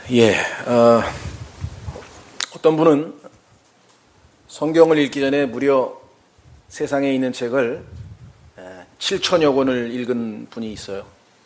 예, 어떤 분은 성경을 읽기 전에 무려 세상에 있는 책을 7천여 권을 읽은 분이 있어요.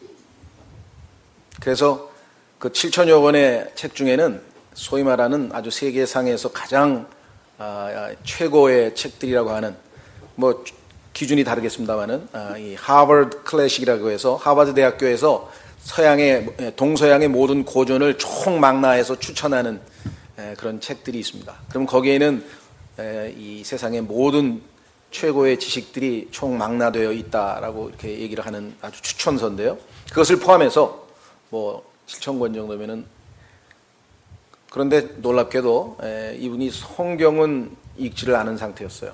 그래서 그 7천여 권의 책 중에는 소위 말하는 아주 세계상에서 가장 최고의 책들이라고 하는, 뭐 기준이 다르겠습니다만은 이 하버드 클래식이라고 해서 하버드 대학교에서 동서양의 모든 고전을 총망라해서 추천하는 그런 책들이 있습니다. 그럼 거기에는 이 세상의 모든 최고의 지식들이 총망라되어 있다라고 이렇게 얘기를 하는 아주 추천서인데요. 그것을 포함해서 뭐 7천 권 정도면은, 그런데 놀랍게도 이분이 성경은 읽지를 않은 상태였어요.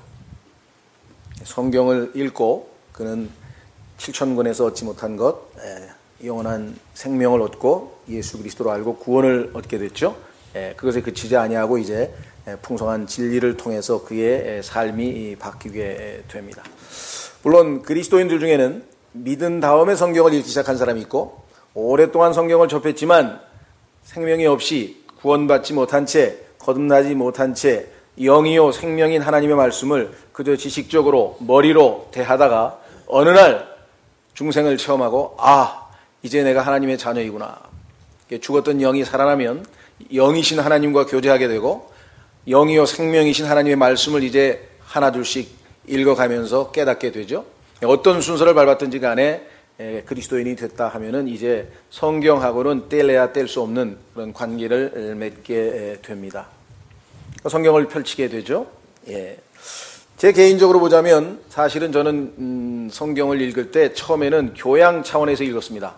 성경을 읽고 그는 7천 권에서 얻지 못한 것, 영원한 생명을 얻고 예수 그리스도로 알고 구원을 얻게 됐죠. 그것에 그치지 아니하고 이제 풍성한 진리를 통해서 그의 삶이 바뀌게 됩니다. 물론 그리스도인들 중에는 믿은 다음에 성경을 읽기 시작한 사람이 있고, 오랫동안 성경을 접했지만 생명이 없이 구원받지 못한 채, 거듭나지 못한 채 영이요 생명인 하나님의 말씀을 그저 지식적으로 머리로 대하다가 어느 날 중생을 체험하고, 이제 내가 하나님의 자녀이구나. 죽었던 영이 살아나면 영이신 하나님과 교제하게 되고, 영이요 생명이신 하나님의 말씀을 이제 하나둘씩 읽어가면서 깨닫게 되죠. 어떤 순서를 밟았든지 간에 그리스도인이 됐다 하면은 이제 성경하고는 뗄래야 뗄 수 없는 그런 관계를 맺게 됩니다. 성경을 펼치게 되죠. 제 개인적으로 보자면 사실은 저는 성경을 읽을 때 처음에는 교양 차원에서 읽었습니다.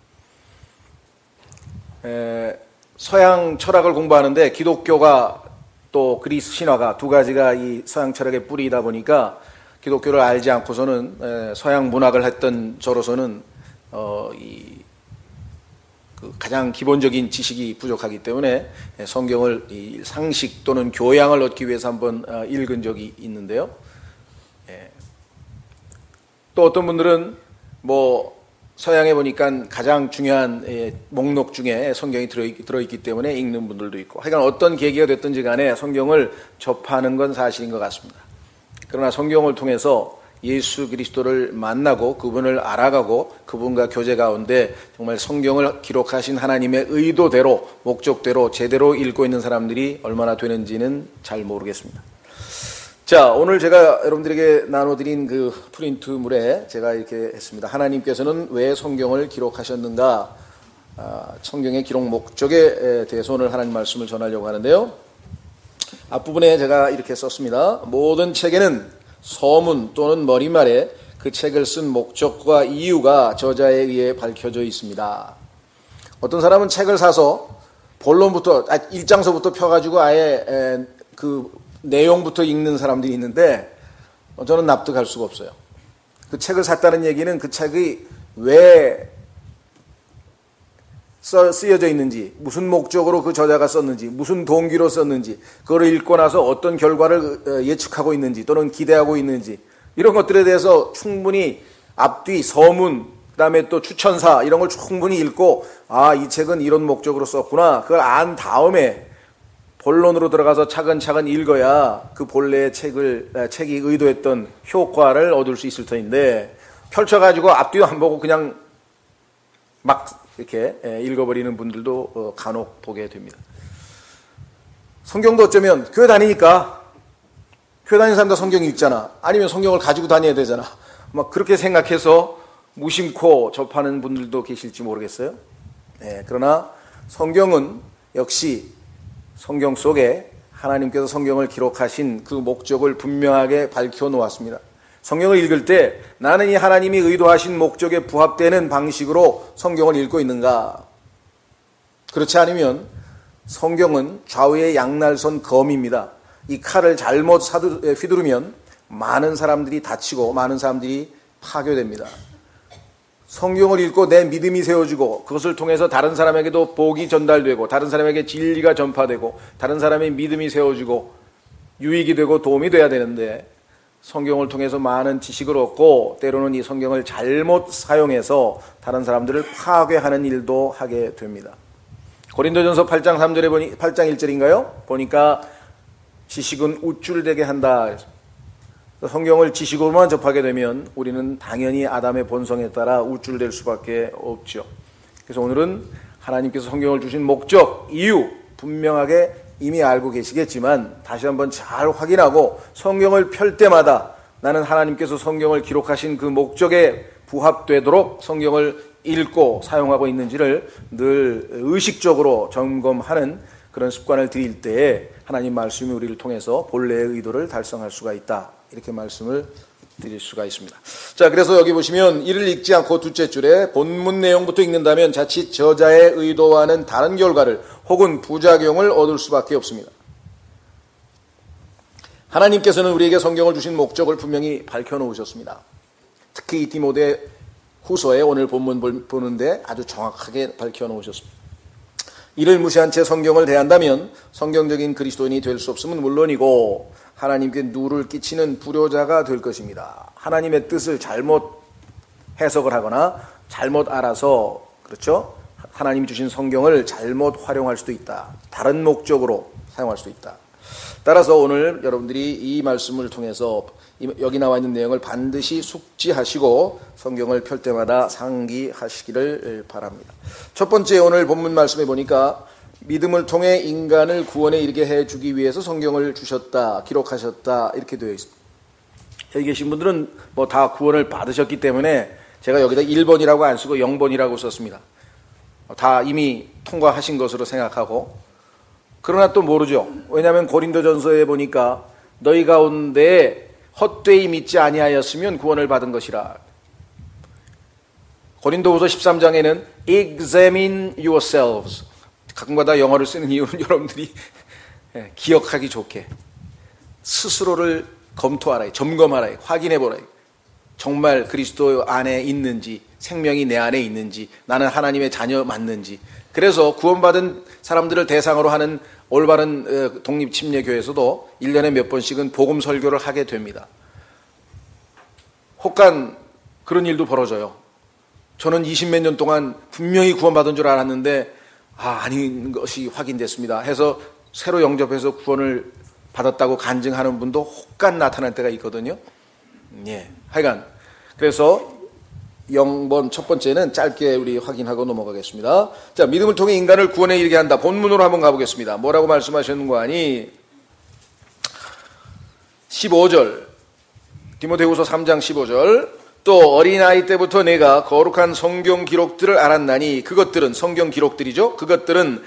서양 철학을 공부하는데 기독교가 또 그리스 신화가 두 가지가 이 서양 철학의 뿌리이다 보니까 기독교를 알지 않고서는 서양 문학을 했던 저로서는 가장 기본적인 지식이 부족하기 때문에 성경을 상식 또는 교양을 얻기 위해서 한번 읽은 적이 있는데요. 또 어떤 분들은 뭐 서양에 보니까 가장 중요한 목록 중에 성경이 들어있기 때문에 읽는 분들도 있고, 하여간 어떤 계기가 됐든지 간에 성경을 접하는 건 사실인 것 같습니다. 그러나 성경을 통해서 예수 그리스도를 만나고 그분을 알아가고 그분과 교제 가운데 정말 성경을 기록하신 하나님의 의도대로, 목적대로 제대로 읽고 있는 사람들이 얼마나 되는지는 잘 모르겠습니다. 자, 오늘 제가 여러분들에게 나눠드린 그 프린트물에 제가 이렇게 했습니다. 하나님께서는 왜 성경을 기록하셨는가? 성경의 기록 목적에 대해서 오늘 하나님 말씀을 전하려고 하는데요. 앞부분에 제가 이렇게 썼습니다. 모든 책에는 서문 또는 머리말에 그 책을 쓴 목적과 이유가 저자에 의해 밝혀져 있습니다. 어떤 사람은 책을 사서 본론부터, 일장서부터 펴가지고 아예 그 내용부터 읽는 사람들이 있는데, 저는 납득할 수가 없어요. 그 책을 샀다는 얘기는 그 책이 왜 쓰여져 있는지, 무슨 목적으로 그 저자가 썼는지, 무슨 동기로 썼는지, 그걸 읽고 나서 어떤 결과를 예측하고 있는지 또는 기대하고 있는지, 이런 것들에 대해서 충분히 앞뒤 서문, 그 다음에 또 추천사 이런 걸 충분히 읽고, 이 책은 이런 목적으로 썼구나, 그걸 안 다음에 본론으로 들어가서 차근차근 읽어야 그 본래의 책이 의도했던 효과를 얻을 수 있을 터인데, 펼쳐가지고 앞뒤도 안 보고 그냥 막 이렇게 읽어버리는 분들도 간혹 보게 됩니다. 성경도 어쩌면 교회 다니니까, 교회 다니는 사람도 성경 읽잖아, 아니면 성경을 가지고 다녀야 되잖아, 막 그렇게 생각해서 무심코 접하는 분들도 계실지 모르겠어요. 그러나 성경은 역시 성경 속에 하나님께서 성경을 기록하신 그 목적을 분명하게 밝혀 놓았습니다. 성경을 읽을 때 나는 이 하나님이 의도하신 목적에 부합되는 방식으로 성경을 읽고 있는가? 그렇지 않으면 성경은 좌우의 양날선 검입니다. 이 칼을 잘못 휘두르면 많은 사람들이 다치고 많은 사람들이 파괴됩니다. 성경을 읽고 내 믿음이 세워지고 그것을 통해서 다른 사람에게도 복이 전달되고 다른 사람에게 진리가 전파되고 다른 사람의 믿음이 세워지고 유익이 되고 도움이 돼야 되는데, 성경을 통해서 많은 지식을 얻고 때로는 이 성경을 잘못 사용해서 다른 사람들을 파괴하는 일도 하게 됩니다. 고린도전서 8장 3절에 8장 1절인가요? 보니까 지식은 우쭐되게 한다. 성경을 지식으로만 접하게 되면 우리는 당연히 아담의 본성에 따라 우쭐될 수밖에 없죠. 그래서 오늘은 하나님께서 성경을 주신 목적, 이유 분명하게 이미 알고 계시겠지만 다시 한번 잘 확인하고 성경을 펼 때마다 나는 하나님께서 성경을 기록하신 그 목적에 부합되도록 성경을 읽고 사용하고 있는지를 늘 의식적으로 점검하는 그런 습관을 들일 때에 하나님 말씀이 우리를 통해서 본래의 의도를 달성할 수가 있다. 이렇게 말씀을 드릴 수가 있습니다. 자, 그래서 여기 보시면 이를 읽지 않고 둘째 줄에 본문 내용부터 읽는다면 자칫 저자의 의도와는 다른 결과를 혹은 부작용을 얻을 수밖에 없습니다. 하나님께서는 우리에게 성경을 주신 목적을 분명히 밝혀놓으셨습니다. 특히 이 디모데 후서에 오늘 본문 보는데 아주 정확하게 밝혀놓으셨습니다. 이를 무시한 채 성경을 대한다면 성경적인 그리스도인이 될 수 없음은 물론이고 하나님께 누를 끼치는 불효자가 될 것입니다. 하나님의 뜻을 잘못 해석을 하거나 잘못 알아서, 그렇죠? 하나님이 주신 성경을 잘못 활용할 수도 있다. 다른 목적으로 사용할 수도 있다. 따라서 오늘 여러분들이 이 말씀을 통해서 여기 나와 있는 내용을 반드시 숙지하시고 성경을 펼 때마다 상기하시기를 바랍니다. 첫 번째, 오늘 본문 말씀에 보니까 믿음을 통해 인간을 구원에 이르게 해주기 위해서 성경을 주셨다, 기록하셨다 이렇게 되어 있습니다. 여기 계신 분들은 뭐 다 구원을 받으셨기 때문에 제가 여기다 1번이라고 안 쓰고 0번이라고 썼습니다. 다 이미 통과하신 것으로 생각하고, 그러나 또 모르죠. 왜냐하면 고린도전서에 보니까 너희 가운데 헛되이 믿지 아니하였으면 구원을 받은 것이라. 고린도후서 13장에는 examine yourselves, 가끔가다 영어를 쓰는 이유는 여러분들이 기억하기 좋게 스스로를 검토하라, 점검하라, 확인해보라. 정말 그리스도 안에 있는지, 생명이 내 안에 있는지, 나는 하나님의 자녀 맞는지. 그래서 구원받은 사람들을 대상으로 하는 올바른 독립침례교회에서도 1년에 몇 번씩은 복음 설교를 하게 됩니다. 혹간 그런 일도 벌어져요. 저는 20몇 년 동안 분명히 구원받은 줄 알았는데 아닌 것이 확인됐습니다 해서 새로 영접해서 구원을 받았다고 간증하는 분도 혹간 나타날 때가 있거든요. 예, 하여간 그래서 0번 첫 번째는 짧게 우리 확인하고 넘어가겠습니다. 자, 믿음을 통해 인간을 구원에 이르게 한다. 본문으로 한번 가보겠습니다. 뭐라고 말씀하시는 거 아니? 15절, 디모데후서 3장 15절. 또 어린아이 때부터 내가 거룩한 성경 기록들을 알았나니, 그것들은 성경 기록들이죠. 그것들은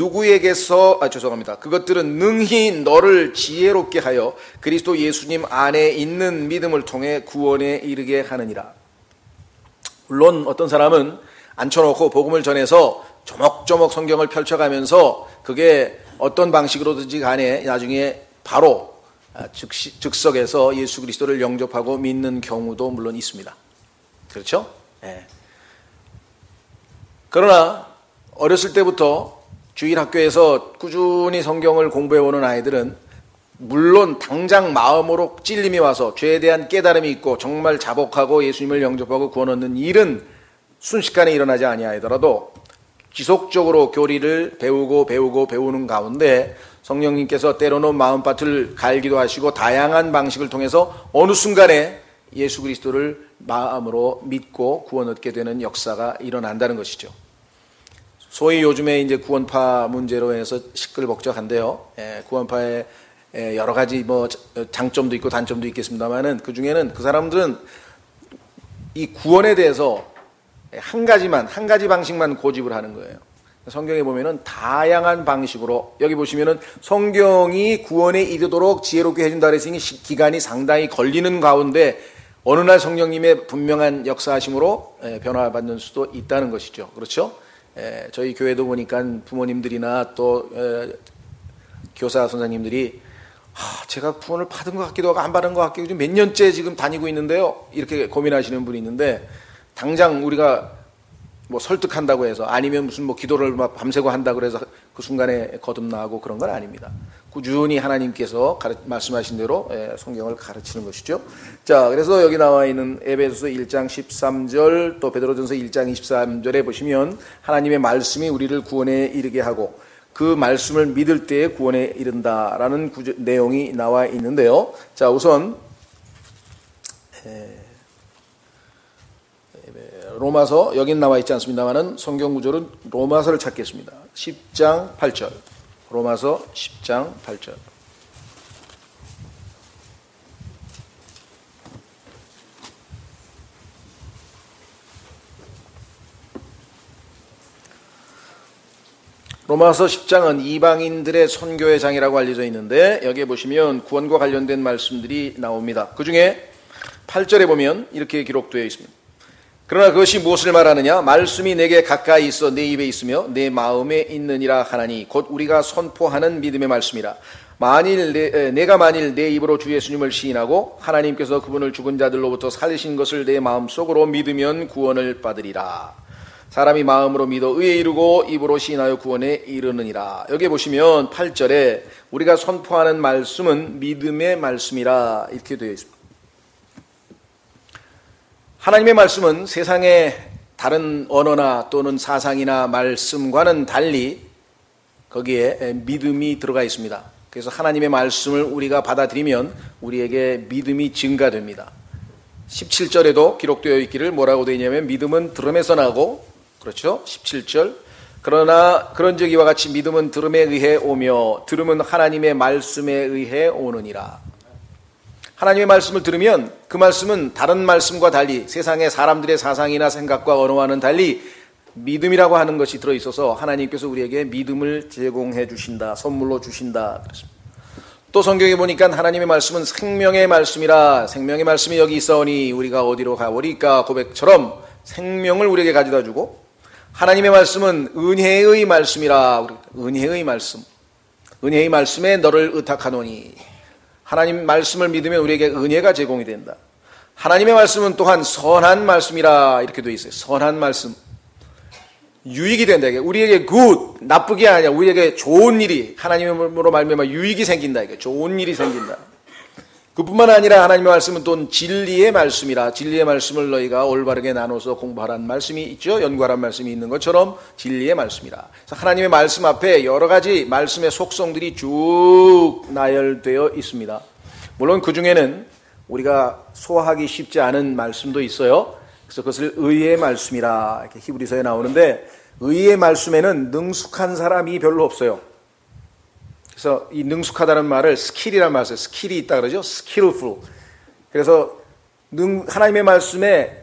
그것들은 능히 너를 지혜롭게 하여 그리스도 예수님 안에 있는 믿음을 통해 구원에 이르게 하느니라. 물론 어떤 사람은 앉혀놓고 복음을 전해서 조목조목 성경을 펼쳐가면서 그게 어떤 방식으로든지 간에 나중에 바로 즉석에서 예수 그리스도를 영접하고 믿는 경우도 물론 있습니다. 그렇죠? 네. 그러나 어렸을 때부터 주일학교에서 꾸준히 성경을 공부해오는 아이들은 물론 당장 마음으로 찔림이 와서 죄에 대한 깨달음이 있고 정말 자복하고 예수님을 영접하고 구원 얻는 일은 순식간에 일어나지 아니하더라도 지속적으로 교리를 배우는 가운데 성령님께서 때로는 마음밭을 갈기도 하시고 다양한 방식을 통해서 어느 순간에 예수 그리스도를 마음으로 믿고 구원 얻게 되는 역사가 일어난다는 것이죠. 소위 요즘에 이제 구원파 문제로 해서 시끌벅적한데요. 구원파의 여러 가지 뭐 장점도 있고 단점도 있겠습니다만은 그 중에는 그 사람들은 이 구원에 대해서 한 가지 방식만 고집을 하는 거예요. 성경에 보면은 다양한 방식으로, 여기 보시면은 성경이 구원에 이르도록 지혜롭게 해준다 그랬으니 기간이 상당히 걸리는 가운데 어느 날 성령님의 분명한 역사하심으로 변화받는 수도 있다는 것이죠. 그렇죠? 저희 교회도 보니까 부모님들이나 또 교사 선생님들이 제가 구원을 받은 것 같기도 하고 안 받은 것 같기도 하고 몇 년째 지금 다니고 있는데요, 이렇게 고민하시는 분이 있는데, 당장 우리가 뭐 설득한다고 해서 아니면 무슨 뭐 기도를 막 밤새고 한다고 해서 그 순간에 거듭나고 그런 건 아닙니다. 꾸준히 하나님께서 말씀하신 대로 성경을 가르치는 것이죠. 자, 그래서 여기 나와 있는 에베소서 1장 13절 또 베드로전서 1장 23절에 보시면 하나님의 말씀이 우리를 구원에 이르게 하고 그 말씀을 믿을 때에 구원에 이른다라는 내용이 나와 있는데요. 자, 우선 로마서 여긴 나와 있지 않습니다만은 성경 구절은 로마서를 찾겠습니다. 10장 8절. 로마서 10장 8절. 로마서 10장은 이방인들의 선교의 장이라고 알려져 있는데 여기에 보시면 구원과 관련된 말씀들이 나옵니다. 그 중에 8절에 보면 이렇게 기록되어 있습니다. 그러나 그것이 무엇을 말하느냐? 말씀이 내게 가까이 있어 내 입에 있으며 내 마음에 있느니라 하나니 곧 우리가 선포하는 믿음의 말씀이라. 내가 만일 내 입으로 주 예수님을 시인하고 하나님께서 그분을 죽은 자들로부터 살리신 것을 내 마음속으로 믿으면 구원을 받으리라. 사람이 마음으로 믿어 의에 이르고 입으로 시인하여 구원에 이르느니라. 여기 보시면 8절에 우리가 선포하는 말씀은 믿음의 말씀이라 이렇게 되어 있습니다. 하나님의 말씀은 세상의 다른 언어나 또는 사상이나 말씀과는 달리 거기에 믿음이 들어가 있습니다. 그래서 하나님의 말씀을 우리가 받아들이면 우리에게 믿음이 증가됩니다. 17절에도 기록되어 있기를 뭐라고 되어 있냐면 믿음은 들음에서 나고, 그렇죠? 17절. 그러나 그런즉 이와 같이 믿음은 들음에 의해 오며 들음은 하나님의 말씀에 의해 오느니라. 하나님의 말씀을 들으면 그 말씀은 다른 말씀과 달리 세상의 사람들의 사상이나 생각과 언어와는 달리 믿음이라고 하는 것이 들어있어서 하나님께서 우리에게 믿음을 제공해 주신다, 선물로 주신다. 또 성경에 보니까 하나님의 말씀은 생명의 말씀이라. 생명의 말씀이 여기 있사오니 우리가 어디로 가오리까 고백처럼 생명을 우리에게 가져다 주고, 하나님의 말씀은 은혜의 말씀이라. 은혜의 말씀, 은혜의 말씀에 너를 의탁하노니. 하나님 말씀을 믿으면 우리에게 은혜가 제공이 된다. 하나님의 말씀은 또한 선한 말씀이라 이렇게 되어 있어요. 선한 말씀. 유익이 된다. 우리에게 good, 나쁘게 아니야. 우리에게 좋은 일이 하나님으로 말미암아 유익이 생긴다. 이게 좋은 일이 생긴다. 그뿐만 아니라 하나님의 말씀은 또 진리의 말씀이라. 진리의 말씀을 너희가 올바르게 나눠서 공부하라는 말씀이 있죠. 연구하라는 말씀이 있는 것처럼 진리의 말씀이라. 그래서 하나님의 말씀 앞에 여러 가지 말씀의 속성들이 쭉 나열되어 있습니다. 물론 그 중에는 우리가 소화하기 쉽지 않은 말씀도 있어요. 그래서 그것을 의의 말씀이라 이렇게 히브리서에 나오는데, 의의 말씀에는 능숙한 사람이 별로 없어요. 그래서 이 능숙하다는 말을 스킬이라는 말을 써요. 스킬이 있다 그러죠. skillful. 그래서 하나님의 말씀에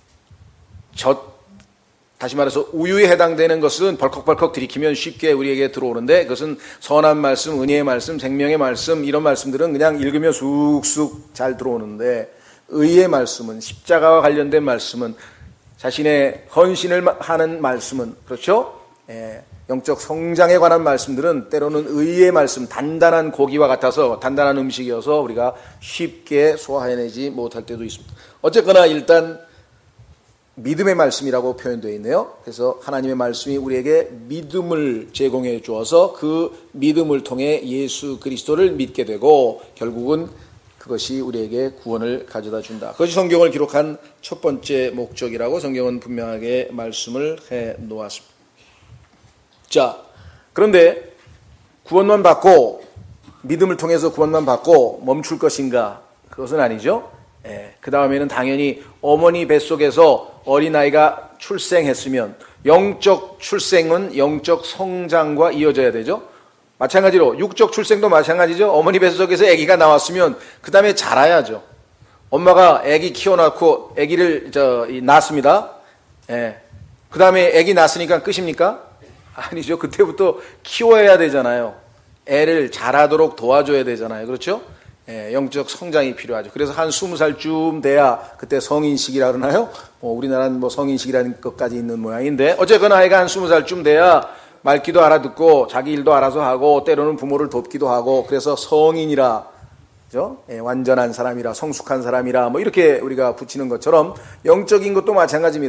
다시 말해서 우유에 해당되는 것은 벌컥벌컥 들이키면 쉽게 우리에게 들어오는데, 그것은 선한 말씀, 은혜의 말씀, 생명의 말씀, 이런 말씀들은 그냥 읽으면 쑥쑥 잘 들어오는데, 의의 말씀은, 십자가와 관련된 말씀은, 자신의 헌신을 하는 말씀은, 그렇죠? 영적 성장에 관한 말씀들은 때로는 의의 말씀, 단단한 고기와 같아서, 단단한 음식이어서 우리가 쉽게 소화해내지 못할 때도 있습니다. 어쨌거나 일단 믿음의 말씀이라고 표현되어 있네요. 그래서 하나님의 말씀이 우리에게 믿음을 제공해 주어서 그 믿음을 통해 예수 그리스도를 믿게 되고 결국은 그것이 우리에게 구원을 가져다 준다. 그것이 성경을 기록한 첫 번째 목적이라고 성경은 분명하게 말씀을 해 놓았습니다. 자, 그런데 구원만 받고 믿음을 통해서 구원만 받고 멈출 것인가? 그것은 아니죠. 그 다음에는 당연히 어머니 뱃속에서 어린아이가 출생했으면 영적 출생은 영적 성장과 이어져야 되죠. 마찬가지로 육적 출생도 마찬가지죠. 어머니 뱃속에서 아기가 나왔으면 그 다음에 자라야죠. 엄마가 아기 키워놓고 아기를 낳습니다. 그 다음에 아기 낳았으니까 끝입니까? 아니죠. 그때부터 키워야 되잖아요. 애를 자라도록 도와줘야 되잖아요. 그렇죠? 영적 성장이 필요하죠. 그래서 한 20살쯤 돼야 그때 성인식이라 그러나요? 우리나라는 뭐 성인식이라는 것까지 있는 모양인데, 어쨌거나 아이가 한 20살쯤 돼야 말귀도 알아듣고 자기 일도 알아서 하고 때로는 부모를 돕기도 하고, 그래서 성인이라, 그죠? 완전한 사람이라, 성숙한 사람이라 뭐 이렇게 우리가 붙이는 것처럼 영적인 것도 마찬가지입니다.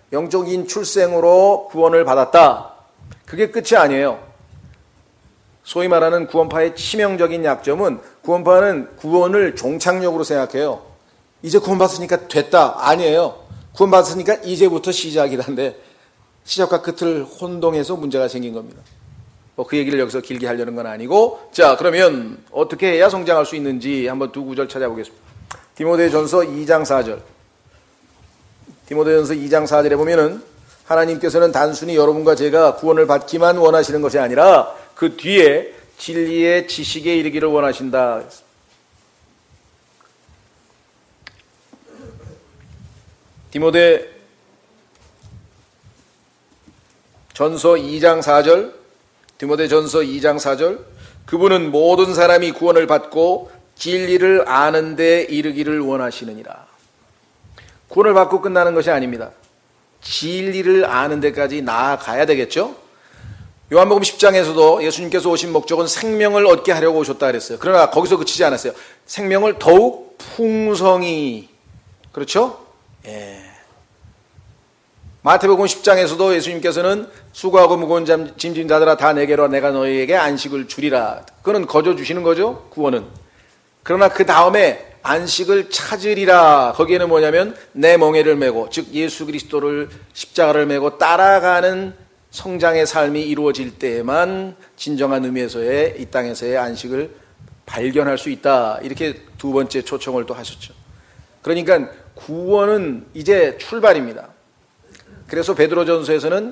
영적인 출생으로 구원을 받았다. 그게 끝이 아니에요. 소위 말하는 구원파의 치명적인 약점은 구원파는 구원을 종착역으로 생각해요. 이제 구원받았으니까 됐다. 아니에요. 구원받았으니까 이제부터 시작이란데 시작과 끝을 혼동해서 문제가 생긴 겁니다. 그 얘기를 여기서 길게 하려는 건 아니고, 자, 그러면 어떻게 해야 성장할 수 있는지 한번 두 구절 찾아보겠습니다. 디모데전서 2장 4절. 디모데전서 2장 4절에 보면은 하나님께서는 단순히 여러분과 제가 구원을 받기만 원하시는 것이 아니라 그 뒤에 진리의 지식에 이르기를 원하신다. 디모데 전서 2장 4절, 디모데 전서 2장 4절, 그분은 모든 사람이 구원을 받고 진리를 아는 데 이르기를 원하시느니라. 구원을 받고 끝나는 것이 아닙니다. 진리를 아는 데까지 나아가야 되겠죠? 요한복음 10장에서도 예수님께서 오신 목적은 생명을 얻게 하려고 오셨다 그랬어요. 그러나 거기서 그치지 않았어요. 생명을 더욱 풍성히, 그렇죠? 예. 마태복음 10장에서도 예수님께서는 수고하고 무거운 짐진 자들아 다 내게로 내가 너희에게 안식을 주리라. 그거는 거저 주시는 거죠, 구원은. 그러나 그 다음에 안식을 찾으리라. 거기에는 뭐냐면 내 멍에를 메고, 즉 예수 그리스도를 십자가를 메고 따라가는 성장의 삶이 이루어질 때에만 진정한 의미에서의 이 땅에서의 안식을 발견할 수 있다. 이렇게 두 번째 초청을 또 하셨죠. 그러니까 구원은 이제 출발입니다. 그래서 베드로전서에서는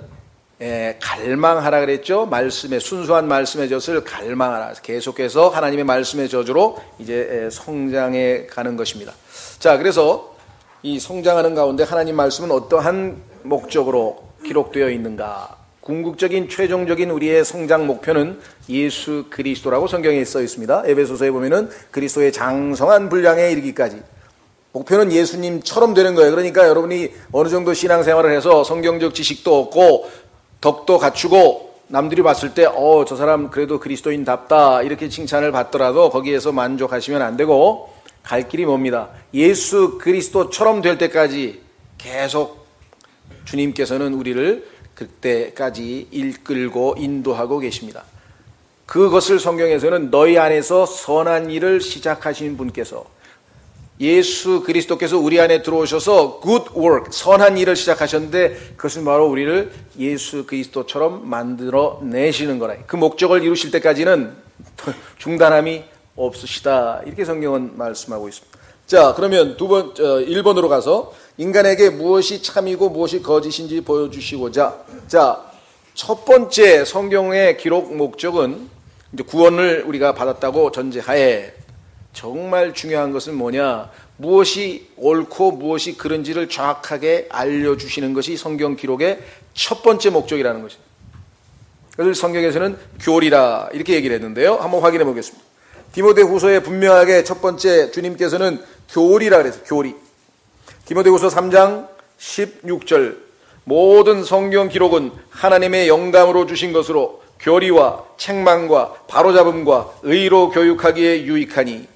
갈망하라 그랬죠. 말씀의 순수한 말씀의 젖을 갈망하라. 계속해서 하나님의 말씀의 저주로 이제 성장해 가는 것입니다. 자, 그래서 이 성장하는 가운데 하나님 말씀은 어떠한 목적으로 기록되어 있는가? 궁극적인 최종적인 우리의 성장 목표는 예수 그리스도라고 성경에 써 있습니다. 에베소서에 보면은 그리스도의 장성한 분량에 이르기까지. 목표는 예수님처럼 되는 거예요. 그러니까 여러분이 어느 정도 신앙생활을 해서 성경적 지식도 얻고 덕도 갖추고 남들이 봤을 때 저 사람 그래도 그리스도인답다 이렇게 칭찬을 받더라도 거기에서 만족하시면 안 되고 갈 길이 멉니다. 예수 그리스도처럼 될 때까지 계속 주님께서는 우리를 그때까지 이끌고 인도하고 계십니다. 그것을 성경에서는 너희 안에서 선한 일을 시작하신 분께서, 예수 그리스도께서 우리 안에 들어오셔서 good work, 선한 일을 시작하셨는데 그것은 바로 우리를 예수 그리스도처럼 만들어 내시는 거라. 그 목적을 이루실 때까지는 중단함이 없으시다. 이렇게 성경은 말씀하고 있습니다. 자, 그러면 1번으로 가서 인간에게 무엇이 참이고 무엇이 거짓인지 보여주시고자. 자, 첫 번째 성경의 기록 목적은 이제 구원을 우리가 받았다고 전제하에 정말 중요한 것은 뭐냐? 무엇이 옳고 무엇이 그른지를 정확하게 알려주시는 것이 성경 기록의 첫 번째 목적이라는 것입니다. 그래서 성경에서는 교리라 이렇게 얘기를 했는데요. 한번 확인해 보겠습니다. 디모데후서에 분명하게 첫 번째 주님께서는 교리라 그랬어요. 교리. 디모데후서 3장 16절 모든 성경 기록은 하나님의 영감으로 주신 것으로 교리와 책망과 바로잡음과 의로 교육하기에 유익하니.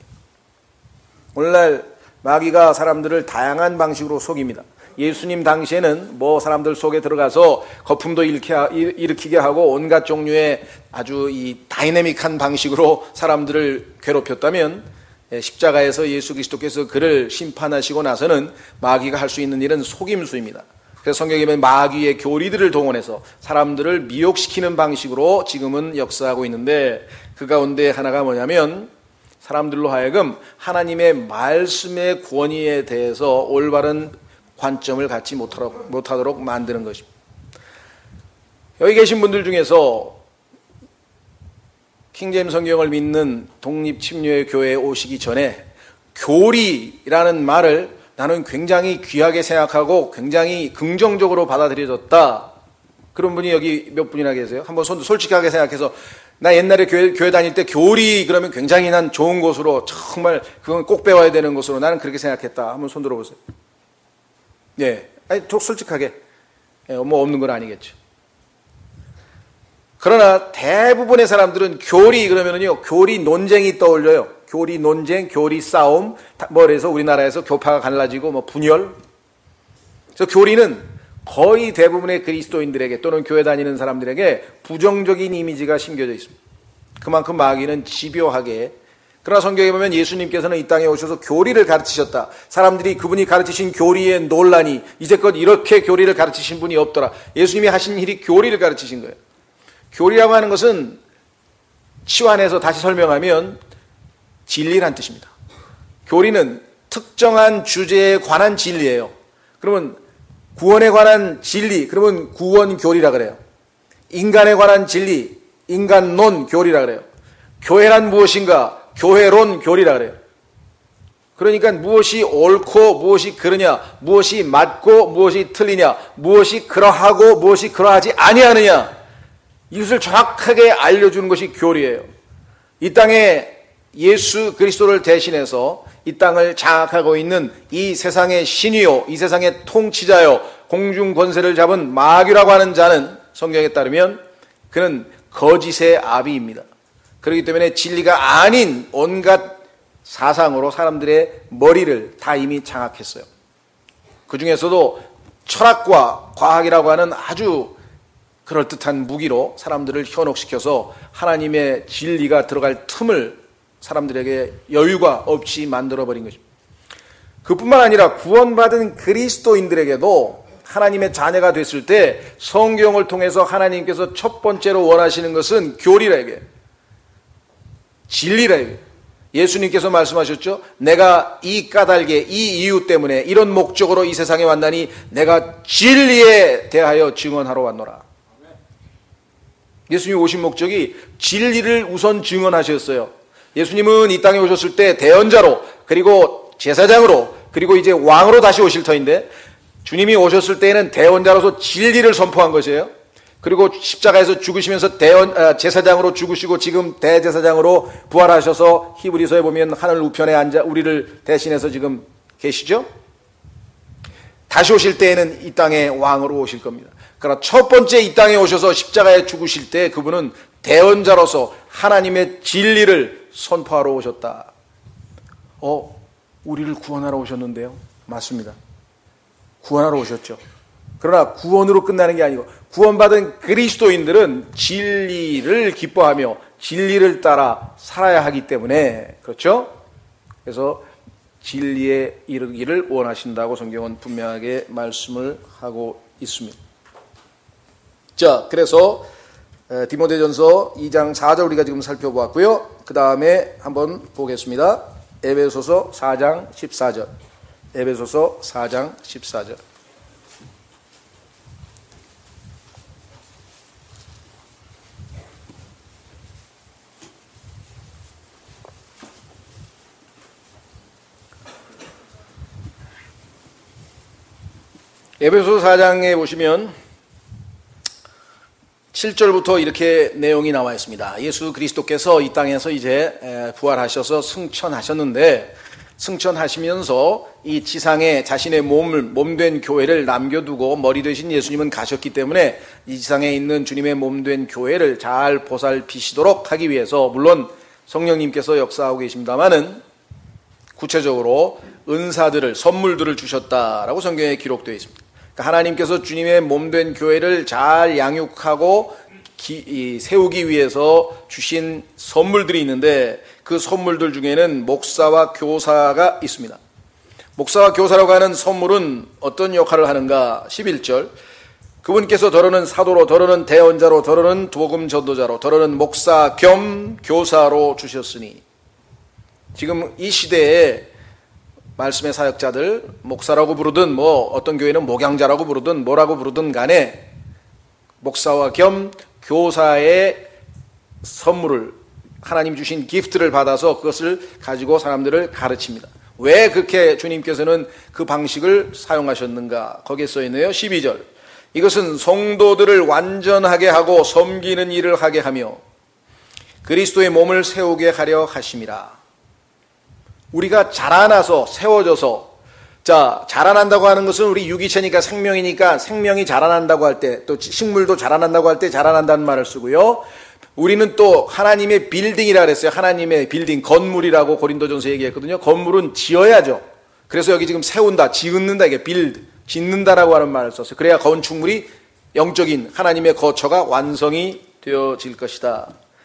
오늘날 마귀가 사람들을 다양한 방식으로 속입니다. 예수님 당시에는 사람들 속에 들어가서 거품도 일으키게 하고 온갖 종류의 아주 이 다이내믹한 방식으로 사람들을 괴롭혔다면 십자가에서 예수 그리스도께서 그를 심판하시고 나서는 마귀가 할 수 있는 일은 속임수입니다. 그래서 성경에 보면 마귀의 교리들을 동원해서 사람들을 미혹시키는 방식으로 지금은 역사하고 있는데 그 가운데 하나가 뭐냐면 사람들로 하여금 하나님의 말씀의 권위에 대해서 올바른 관점을 갖지 못하도록 만드는 것입니다. 여기 계신 분들 중에서 킹제임스 성경을 믿는 독립침례 교회에 오시기 전에 교리라는 말을 나는 굉장히 귀하게 생각하고 굉장히 긍정적으로 받아들여졌다. 그런 분이 여기 몇 분이나 계세요? 한번 솔직하게 생각해서 나 옛날에 교회 다닐 때 교리 그러면 굉장히 난 좋은 것으로 정말 그건 꼭 배워야 되는 것으로 나는 그렇게 생각했다. 한번 손 들어보세요. 예, 솔직하게 없는 건 아니겠죠. 그러나 대부분의 사람들은 교리 그러면은요 교리 논쟁이 떠올려요. 교리 논쟁, 교리 싸움, 그래서 우리나라에서 교파가 갈라지고 분열. 그래서 교리는 거의 대부분의 그리스도인들에게 또는 교회 다니는 사람들에게 부정적인 이미지가 심겨져 있습니다. 그만큼 마귀는 집요하게, 그러나 성경에 보면 예수님께서는 이 땅에 오셔서 교리를 가르치셨다. 사람들이 그분이 가르치신 교리에 논란이, 이제껏 이렇게 교리를 가르치신 분이 없더라. 예수님이 하신 일이 교리를 가르치신 거예요. 교리라고 하는 것은 치환해서 다시 설명하면 진리란 뜻입니다. 교리는 특정한 주제에 관한 진리예요. 그러면 구원에 관한 진리, 그러면 구원교리라 그래요. 인간에 관한 진리, 인간론 교리라 그래요. 교회란 무엇인가? 교회론 교리라 그래요. 그러니까 무엇이 옳고 무엇이 그러냐, 무엇이 맞고 무엇이 틀리냐, 무엇이 그러하고 무엇이 그러하지 아니하느냐, 이것을 정확하게 알려주는 것이 교리예요. 이 땅에 예수 그리스도를 대신해서 이 땅을 장악하고 있는 이 세상의 신이요, 이 세상의 통치자요, 공중 권세를 잡은 마귀라고 하는 자는 성경에 따르면 그는 거짓의 아비입니다. 그렇기 때문에 진리가 아닌 온갖 사상으로 사람들의 머리를 다 이미 장악했어요. 그 중에서도 철학과 과학이라고 하는 아주 그럴듯한 무기로 사람들을 현혹시켜서 하나님의 진리가 들어갈 틈을 사람들에게 여유가 없이 만들어버린 것입니다. 그뿐만 아니라 구원받은 그리스도인들에게도 하나님의 자녀가 됐을 때 성경을 통해서 하나님께서 첫 번째로 원하시는 것은 교리라 이게, 진리라 이게. 예수님께서 말씀하셨죠. 내가 이 까닭에, 이 이유 때문에, 이런 목적으로 이 세상에 왔나니 내가 진리에 대하여 증언하러 왔노라. 예수님이 오신 목적이 진리를 우선 증언하셨어요. 예수님은 이 땅에 오셨을 때 대언자로, 그리고 제사장으로, 그리고 이제 왕으로 다시 오실 터인데, 주님이 오셨을 때에는 대언자로서 진리를 선포한 것이에요. 그리고 십자가에서 죽으시면서 제사장으로 죽으시고 지금 대제사장으로 부활하셔서 히브리서에 보면 하늘 우편에 앉아 우리를 대신해서 지금 계시죠. 다시 오실 때에는 이 땅의 왕으로 오실 겁니다. 그러나 첫 번째 이 땅에 오셔서 십자가에 죽으실 때 그분은 대언자로서 하나님의 진리를 선포하러 오셨다. 우리를 구원하러 오셨는데요. 맞습니다. 구원하러 오셨죠. 그러나 구원으로 끝나는 게 아니고 구원받은 그리스도인들은 진리를 기뻐하며 진리를 따라 살아야 하기 때문에, 그렇죠? 그래서 진리에 이르기를 원하신다고 성경은 분명하게 말씀을 하고 있습니다. 자, 그래서 디모데전서 2장 4절 우리가 지금 살펴보았고요. 그 다음에 한번 보겠습니다. 에베소서 4장 14절. 에베소서 4장 14절. 에베소서 4장에 보시면 7절부터 이렇게 내용이 나와 있습니다. 예수 그리스도께서 이 땅에서 이제 부활하셔서 승천하셨는데, 승천하시면서 이 지상에 자신의 몸된 교회를 남겨두고 머리 되신 예수님은 가셨기 때문에 이 지상에 있는 주님의 몸된 교회를 잘 보살피시도록 하기 위해서, 물론 성령님께서 역사하고 계십니다마는 구체적으로 은사들을, 선물들을 주셨다라고 성경에 기록되어 있습니다. 하나님께서 주님의 몸된 교회를 잘 양육하고 세우기 위해서 주신 선물들이 있는데, 그 선물들 중에는 목사와 교사가 있습니다. 목사와 교사라고 하는 선물은 어떤 역할을 하는가? 11절. 그분께서 더러는 사도로, 더러는 대언자로, 더러는 복음 전도자로, 더러는 목사 겸 교사로 주셨으니. 지금 이 시대에 말씀의 사역자들, 목사라고 부르든 어떤 교회는 목양자라고 부르든 뭐라고 부르든 간에 목사와 겸 교사의 선물을, 하나님 주신 기프트를 받아서 그것을 가지고 사람들을 가르칩니다. 왜 그렇게 주님께서는 그 방식을 사용하셨는가? 거기에 써있네요. 12절. 이것은 성도들을 완전하게 하고 섬기는 일을 하게 하며 그리스도의 몸을 세우게 하려 하심이라. 우리가 자라나서 세워져서, 자, 자라난다고 하는 것은 우리 유기체니까 생명이니까 생명이 자라난다고 할 때, 또 식물도 자라난다고 할 때 자라난다는 말을 쓰고요. 우리는 또 하나님의 빌딩이라 그랬어요. 하나님의 빌딩, 건물이라고 고린도전서 얘기했거든요. 건물은 지어야죠. 그래서 여기 지금 세운다, 지은는다, 이게 빌드, 짓는다라고 하는 말을 썼어요. 그래야 건축물이 영적인 하나님의 거처가 완성이 되어질 것이다.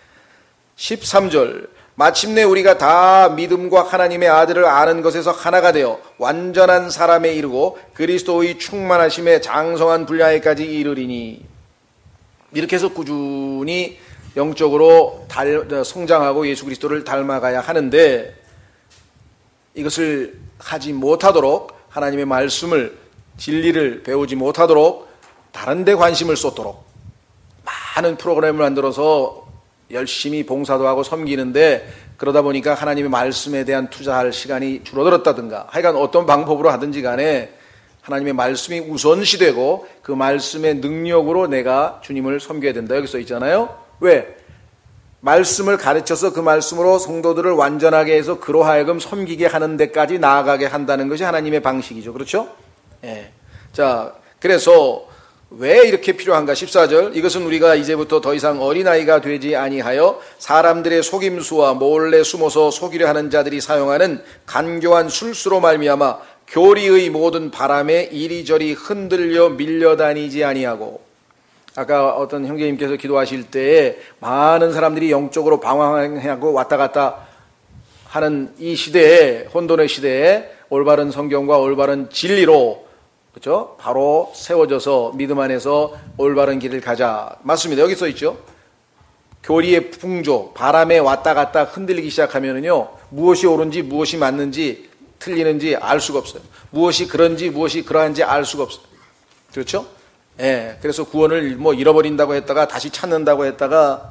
13절 마침내 우리가 다 믿음과 하나님의 아들을 아는 것에서 하나가 되어 완전한 사람에 이르고 그리스도의 충만하심에 장성한 분량에까지 이르리니. 이렇게 해서 꾸준히 영적으로 성장하고 예수 그리스도를 닮아가야 하는데, 이것을 하지 못하도록 하나님의 말씀을, 진리를 배우지 못하도록 다른 데 관심을 쏟도록 많은 프로그램을 만들어서 열심히 봉사도 하고 섬기는데, 그러다 보니까 하나님의 말씀에 대한 투자할 시간이 줄어들었다든가, 하여간 어떤 방법으로 하든지 간에 하나님의 말씀이 우선시되고 그 말씀의 능력으로 내가 주님을 섬겨야 된다. 여기 써 있잖아요. 왜? 말씀을 가르쳐서 그 말씀으로 성도들을 완전하게 해서 그로 하여금 섬기게 하는 데까지 나아가게 한다는 것이 하나님의 방식이죠. 그렇죠? 예. 자, 그래서 왜 이렇게 필요한가? 14절 이것은 우리가 이제부터 더 이상 어린아이가 되지 아니하여 사람들의 속임수와 몰래 숨어서 속이려 하는 자들이 사용하는 간교한 술수로 말미암아 교리의 모든 바람에 이리저리 흔들려 밀려다니지 아니하고. 아까 어떤 형제님께서 기도하실 때에 많은 사람들이 영적으로 방황하고 왔다 갔다 하는 이 시대에, 혼돈의 시대에 올바른 성경과 올바른 진리로, 그렇죠? 바로 세워져서 믿음 안에서 올바른 길을 가자. 맞습니다. 여기 써 있죠. 교리의 풍조, 바람에 왔다 갔다 흔들리기 시작하면은요, 무엇이 옳은지 무엇이 맞는지 틀리는지 알 수가 없어요. 무엇이 그런지 무엇이 그러한지 알 수가 없어요. 그렇죠? 예. 그래서 구원을 뭐 잃어버린다고 했다가 다시 찾는다고 했다가,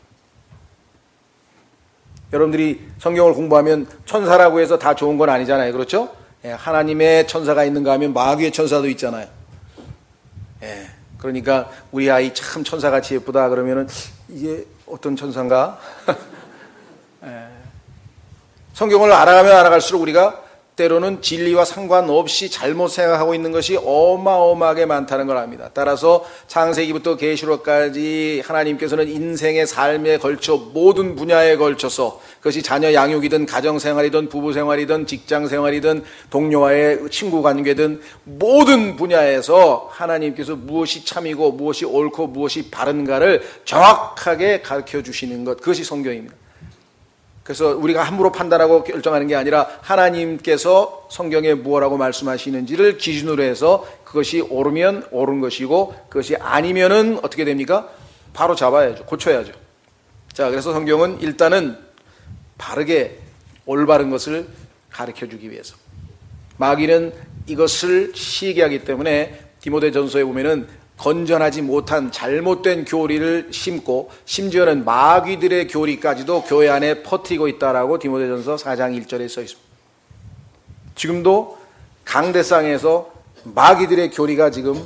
여러분들이 성경을 공부하면 천사라고 해서 다 좋은 건 아니잖아요. 그렇죠? 예. 하나님의 천사가 있는가 하면 마귀의 천사도 있잖아요. 예. 그러니까 우리 아이 참 천사같이 예쁘다 그러면은 이게 어떤 천사인가? 예. 성경을 알아가면 알아갈수록 우리가 때로는 진리와 상관없이 잘못 생각하고 있는 것이 어마어마하게 많다는 걸 압니다. 따라서 창세기부터 계시록까지 하나님께서는 인생의 삶에 걸쳐 모든 분야에 걸쳐서, 그것이 자녀 양육이든 가정생활이든 부부생활이든 직장생활이든 동료와의 친구관계든 모든 분야에서 하나님께서 무엇이 참이고 무엇이 옳고 무엇이 바른가를 정확하게 가르쳐 주시는 것, 그것이 성경입니다. 그래서 우리가 함부로 판단하고 결정하는 게 아니라 하나님께서 성경에 무엇라고 말씀하시는지를 기준으로 해서 그것이 옳으면 옳은 것이고 그것이 아니면은 어떻게 됩니까? 바로 잡아야죠. 고쳐야죠. 자, 그래서 성경은 일단은 바르게 올바른 것을 가르쳐주기 위해서, 마귀는 이것을 시기하기 때문에 디모데전서에 보면은 건전하지 못한 잘못된 교리를 심고 심지어는 마귀들의 교리까지도 교회 안에 퍼뜨리고 있다라고 디모데전서 4장 1절에 써 있습니다. 지금도 강대상에서 마귀들의 교리가 지금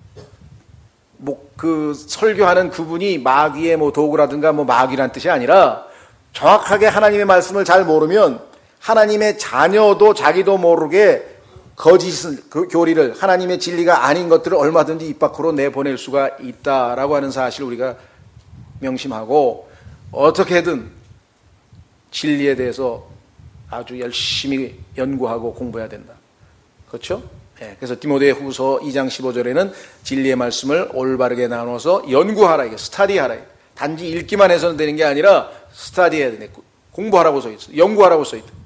그 설교하는 그분이 마귀의 뭐 도구라든가 뭐 마귀란 뜻이 아니라, 정확하게 하나님의 말씀을 잘 모르면 하나님의 자녀도 자기도 모르게 거짓 교리를, 하나님의 진리가 아닌 것들을 얼마든지 입 밖으로 내보낼 수가 있다라고 하는 사실을 우리가 명심하고, 어떻게든 진리에 대해서 아주 열심히 연구하고 공부해야 된다. 그렇죠? 네, 그래서 디모데후서 2장 15절에는 진리의 말씀을 올바르게 나눠서 연구하라, 이게 스타디하라. 단지 읽기만 해서는 되는 게 아니라 스타디해야 되네. 공부하라고 써 있어. 연구하라고 써 있다.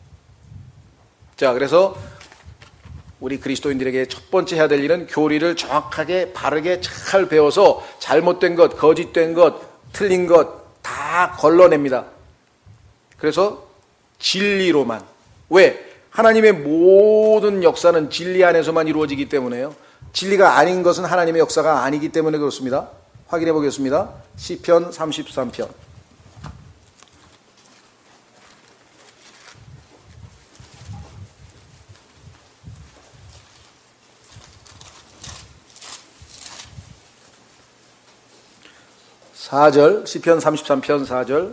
자, 그래서 우리 그리스도인들에게 첫 번째 해야 될 일은 교리를 정확하게 바르게 잘 배워서 잘못된 것, 거짓된 것, 틀린 것 다 걸러냅니다. 그래서 진리로만. 왜? 하나님의 모든 역사는 진리 안에서만 이루어지기 때문에요. 진리가 아닌 것은 하나님의 역사가 아니기 때문에 그렇습니다. 확인해 보겠습니다. 시편 33편. 시편 33편 4절.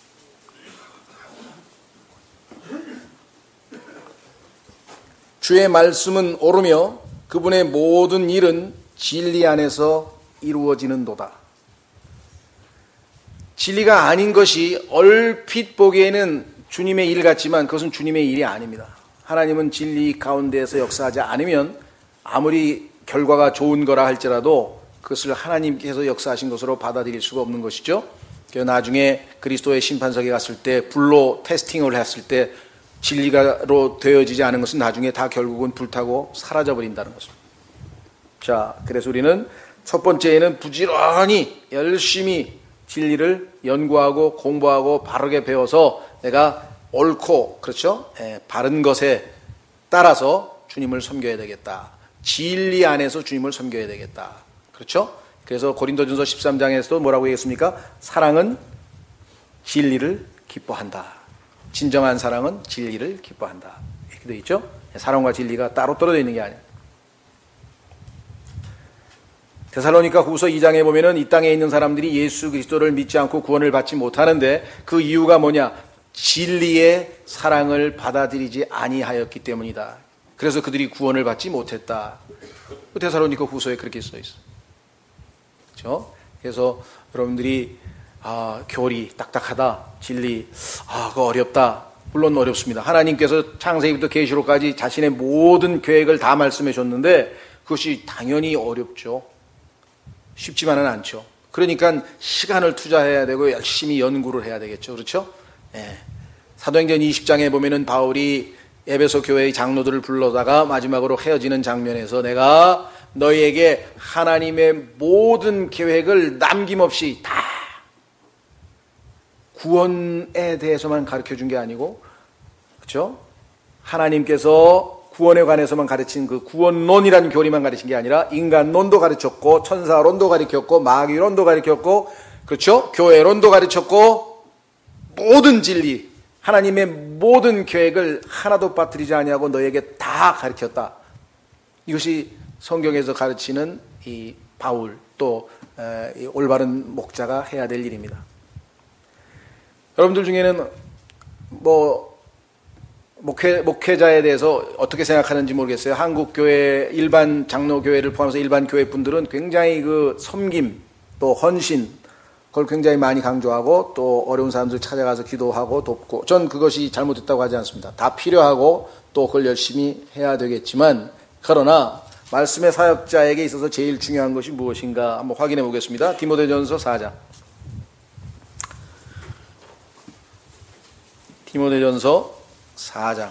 주의 말씀은 옳으며 그분의 모든 일은 진리 안에서 이루어지는도다. 진리가 아닌 것이 얼핏 보기에는 주님의 일 같지만 그것은 주님의 일이 아닙니다. 하나님은 진리 가운데에서 역사하지 않으면 아무리 결과가 좋은 거라 할지라도 그것을 하나님께서 역사하신 것으로 받아들일 수가 없는 것이죠. 나중에 그리스도의 심판석에 갔을 때 불로 테스팅을 했을 때 진리가로 되어지지 않은 것은 나중에 다 결국은 불타고 사라져버린다는 것입니다. 자, 그래서 우리는 첫 번째에는 부지런히 열심히 진리를 연구하고 공부하고 바르게 배워서 내가 옳고, 그렇죠? 바른 것에 따라서 주님을 섬겨야 되겠다. 진리 안에서 주님을 섬겨야 되겠다. 그렇죠? 그래서 고린도전서 13장에서도 뭐라고 얘기했습니까? 사랑은 진리를 기뻐한다. 진정한 사랑은 진리를 기뻐한다. 이렇게 되어 있죠? 사랑과 진리가 따로 떨어져 있는 게 아니에요. 데살로니가 후서 2장에 보면은 이 땅에 있는 사람들이 예수 그리스도를 믿지 않고 구원을 받지 못하는데 그 이유가 뭐냐? 진리의 사랑을 받아들이지 아니하였기 때문이다. 그래서 그들이 구원을 받지 못했다. 데살로니가 후서에 그렇게 써 있어요. 그렇죠? 그래서 여러분들이 교리 딱딱하다, 진리 그거 어렵다. 물론 어렵습니다. 하나님께서 창세기부터 계시록까지 자신의 모든 계획을 다 말씀해 줬는데 그것이 당연히 어렵죠. 쉽지만은 않죠. 그러니까 시간을 투자해야 되고 열심히 연구를 해야 되겠죠. 그렇죠? 사도행전 20장에 보면은 바울이 에베소 교회의 장로들을 불러다가 마지막으로 헤어지는 장면에서 내가 너희에게 하나님의 모든 계획을 남김없이 다 구원에 대해서만 가르쳐 준 게 아니고, 그렇죠? 하나님께서 구원에 관해서만 가르친 그 구원론이라는 교리만 가르친 게 아니라 인간론도 가르쳤고 천사론도 가르쳤고 마귀론도 가르쳤고, 그렇죠? 교회론도 가르쳤고 모든 진리, 하나님의 모든 계획을 하나도 빠뜨리지 아니하고 너에게 다 가르쳤다. 이것이 성경에서 가르치는 이 바울 또 이 올바른 목자가 해야 될 일입니다. 여러분들 중에는 목회자에 대해서 어떻게 생각하는지 모르겠어요. 한국 교회 일반 장로 교회를 포함해서 일반 교회 분들은 굉장히 그 섬김 또 헌신 그걸 굉장히 많이 강조하고 또 어려운 사람들 찾아가서 기도하고 돕고, 전 그것이 잘못됐다고 하지 않습니다. 다 필요하고 또 그걸 열심히 해야 되겠지만, 그러나 말씀의 사역자에게 있어서 제일 중요한 것이 무엇인가 한번 확인해 보겠습니다. 디모데전서 4장. 디모데전서 4장.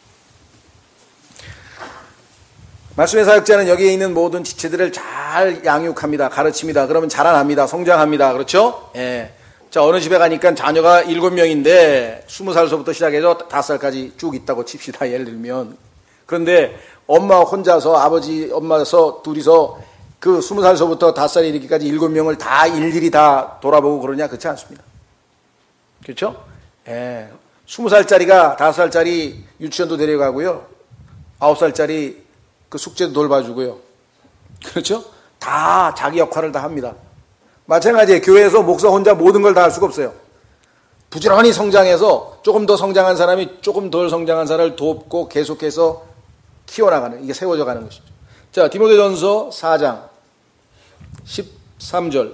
말씀의 사역자는 여기에 있는 모든 지체들을 잘 양육합니다. 가르칩니다. 그러면 자라납니다. 성장합니다. 그렇죠? 예. 자, 어느 집에 가니까 자녀가 7명인데 20살서부터 시작해서 5살까지 쭉 있다고 칩시다. 예를 들면. 그런데 엄마 혼자서, 아버지, 엄마서 둘이서 그 20살서부터 5살에 이르기까지 7명을 다 일일이 다 돌아보고 그러냐? 그렇지 않습니다. 그렇죠? 예. 20살짜리가 5살짜리 유치원도 데려가고요. 9살짜리 그 숙제도 돌봐주고요. 그렇죠? 다 자기 역할을 다 합니다. 마찬가지에 교회에서 목사 혼자 모든 걸 다 할 수가 없어요. 부지런히 성장해서 조금 더 성장한 사람이 조금 덜 성장한 사람을 돕고 계속해서 키워나가는, 이게 세워져 가는 것이죠. 자, 디모데전서 4장 13절.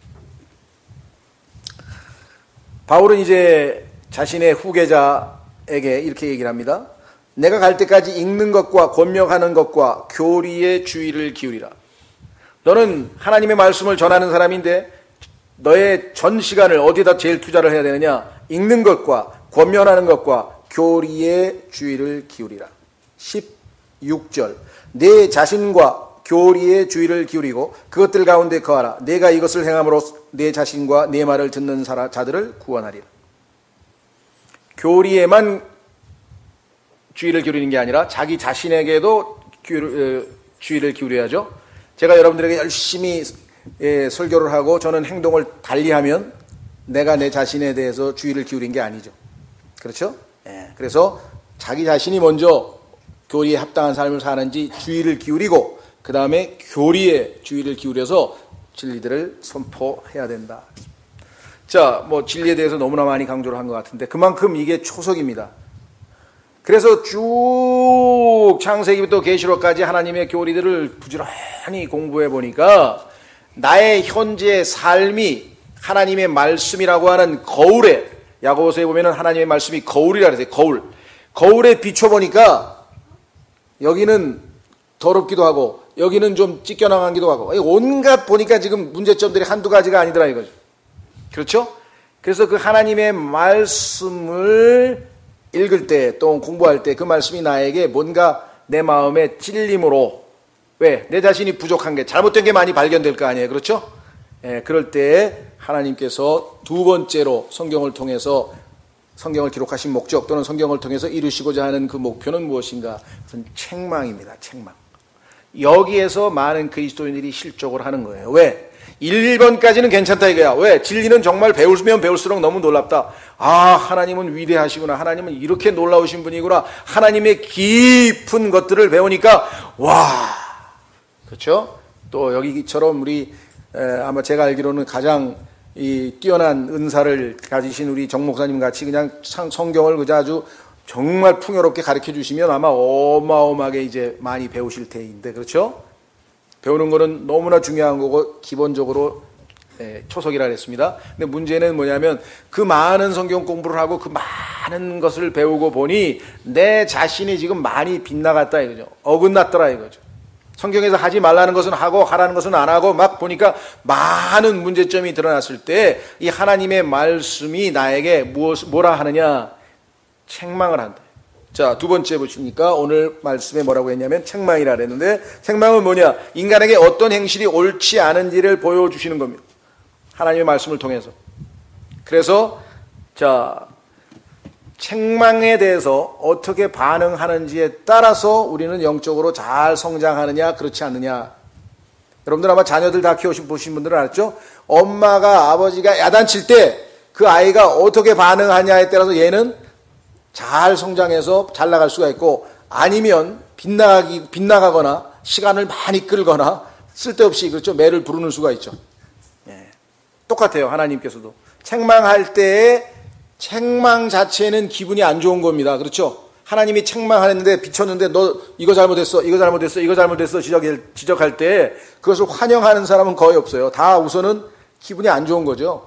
바울은 이제 자신의 후계자에게 이렇게 얘기를 합니다. 내가 갈 때까지 읽는 것과 권명하는 것과 교리에 주의를 기울이라. 너는 하나님의 말씀을 전하는 사람인데 너의 전 시간을 어디다 제일 투자를 해야 되느냐? 읽는 것과 권면하는 것과 교리에 주의를 기울이라. 16절. 내 자신과 교리에 주의를 기울이고 그것들 가운데 거하라. 내가 이것을 행함으로 내 자신과 내 말을 듣는 자들을 구원하리라. 교리에만 주의를 기울이는 게 아니라 자기 자신에게도 주의를 기울여야죠. 제가 여러분들에게 열심히 설교를 하고 저는 행동을 달리하면 내가 내 자신에 대해서 주의를 기울인 게 아니죠. 그렇죠? 그래서 자기 자신이 먼저 교리에 합당한 삶을 사는지 주의를 기울이고 그 다음에 교리에 주의를 기울여서 진리들을 선포해야 된다. 자, 진리에 대해서 너무나 많이 강조를 한 것 같은데 그만큼 이게 초석입니다. 그래서 쭉 창세기부터 계시록까지 하나님의 교리들을 부지런히 공부해 보니까 나의 현재의 삶이 하나님의 말씀이라고 하는 거울에, 야고보서에 보면은 하나님의 말씀이 거울이라 그랬어요. 거울에 비춰보니까 여기는 더럽기도 하고 여기는 좀 찢겨나가기도 하고 온갖 보니까 지금 문제점들이 한두 가지가 아니더라 이거죠. 그렇죠? 그래서 그 하나님의 말씀을 읽을 때 또 공부할 때 그 말씀이 나에게 뭔가 내 마음에 찔림으로 왜? 내 자신이 부족한 게 잘못된 게 많이 발견될 거 아니에요. 그렇죠? 예, 그럴 때 하나님께서 두 번째로 성경을 통해서 성경을 기록하신 목적 또는 성경을 통해서 이루시고자 하는 그 목표는 무엇인가? 그것은 책망입니다. 책망. 여기에서 많은 그리스도인들이 실족을 하는 거예요. 왜? 1번까지는 괜찮다 이거야. 왜? 진리는 정말 배우면 배울수록 너무 놀랍다. 아, 하나님은 위대하시구나. 하나님은 이렇게 놀라우신 분이구나. 하나님의 깊은 것들을 배우니까 와, 그렇죠? 또 여기처럼 우리 아마 제가 알기로는 가장 이 뛰어난 은사를 가지신 우리 정 목사님 같이 그냥 성경을 그저 아주 정말 풍요롭게 가르쳐 주시면 아마 어마어마하게 이제 많이 배우실 테인데, 그렇죠? 배우는 거는 너무나 중요한 거고 기본적으로 초석이라 그랬습니다. 근데 문제는 뭐냐면 그 많은 성경 공부를 하고 그 많은 것을 배우고 보니 내 자신이 지금 많이 빗나갔다 이거죠. 어긋났더라 이거죠. 성경에서 하지 말라는 것은 하고 하라는 것은 안 하고 막 보니까 많은 문제점이 드러났을 때 이 하나님의 말씀이 나에게 뭐라 하느냐? 책망을 한다. 자, 두 번째 보시니까 오늘 말씀에 뭐라고 했냐면 책망이라 그랬는데 책망은 뭐냐? 인간에게 어떤 행실이 옳지 않은지를 보여주시는 겁니다. 하나님의 말씀을 통해서. 그래서 자, 책망에 대해서 어떻게 반응하는지에 따라서 우리는 영적으로 잘 성장하느냐 그렇지 않느냐. 여러분들 아마 자녀들 다 보신 분들은 알았죠? 엄마가 아버지가 야단칠 때 그 아이가 어떻게 반응하냐에 따라서 얘는 잘 성장해서 잘 나갈 수가 있고 아니면 빗나가거나 시간을 많이 끌거나 쓸데없이 그렇죠 매를 부르는 수가 있죠. 예. 똑같아요. 하나님께서도 책망할 때에 책망 자체는 기분이 안 좋은 겁니다. 그렇죠? 하나님이 책망하는데 비쳤는데 너 이거 잘못했어 이거 잘못했어 이거 잘못했어 지적할 때 그것을 환영하는 사람은 거의 없어요. 다 우선은 기분이 안 좋은 거죠.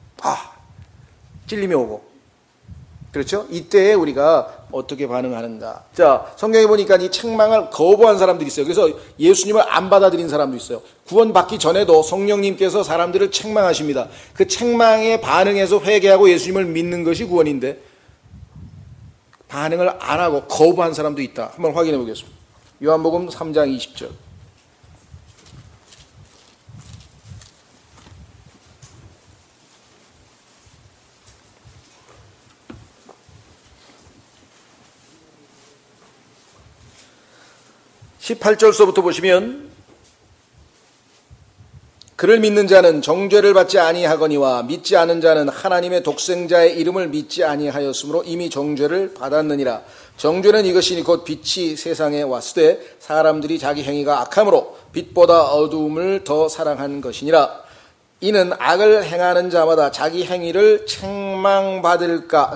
찔림이 오고. 그렇죠? 이때에 우리가 어떻게 반응하는가. 자, 성경에 보니까 이 책망을 거부한 사람들이 있어요. 그래서 예수님을 안 받아들인 사람도 있어요. 구원받기 전에도 성령님께서 사람들을 책망하십니다. 그 책망에 반응해서 회개하고 예수님을 믿는 것이 구원인데 반응을 안 하고 거부한 사람도 있다. 한번 확인해 보겠습니다. 요한복음 3장 20절. 18절서부터 보시면 그를 믿는 자는 정죄를 받지 아니하거니와 믿지 않은 자는 하나님의 독생자의 이름을 믿지 아니하였으므로 이미 정죄를 받았느니라. 정죄는 이것이니 곧 빛이 세상에 왔으되 사람들이 자기 행위가 악함으로 빛보다 어두움을 더 사랑한 것이니라. 이는 악을 행하는 자마다 자기 행위를 책망받을까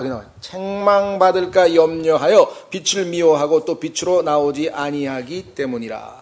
염려하여 빛을 미워하고 또 빛으로 나오지 아니하기 때문이라.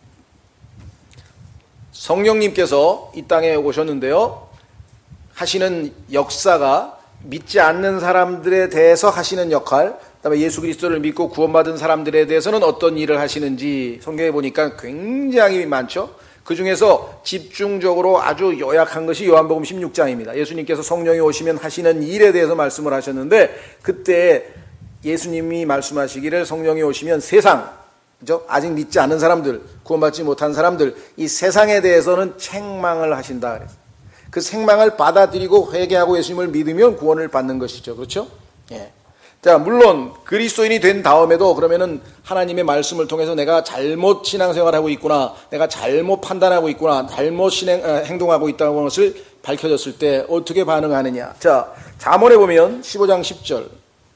성령님께서 이 땅에 오셨는데요. 하시는 역사가 믿지 않는 사람들에 대해서 하시는 역할, 그다음에 예수 그리스도를 믿고 구원받은 사람들에 대해서는 어떤 일을 하시는지 성경에 보니까 굉장히 많죠. 그 중에서 집중적으로 아주 요약한 것이 요한복음 16장입니다. 예수님께서 성령이 오시면 하시는 일에 대해서 말씀을 하셨는데 그때 예수님이 말씀하시기를 성령이 오시면 세상, 그죠? 아직 믿지 않은 사람들, 구원받지 못한 사람들, 이 세상에 대해서는 책망을 하신다. 그 책망을 받아들이고 회개하고 예수님을 믿으면 구원을 받는 것이죠. 그렇죠? 예. 자, 물론 그리스도인이 된 다음에도 그러면은 하나님의 말씀을 통해서 내가 잘못 신앙생활하고 있구나, 내가 잘못 판단하고 있구나, 잘못 행동하고 있다는 것을 밝혀졌을 때 어떻게 반응하느냐. 자, 잠언에 보면 15장 10절.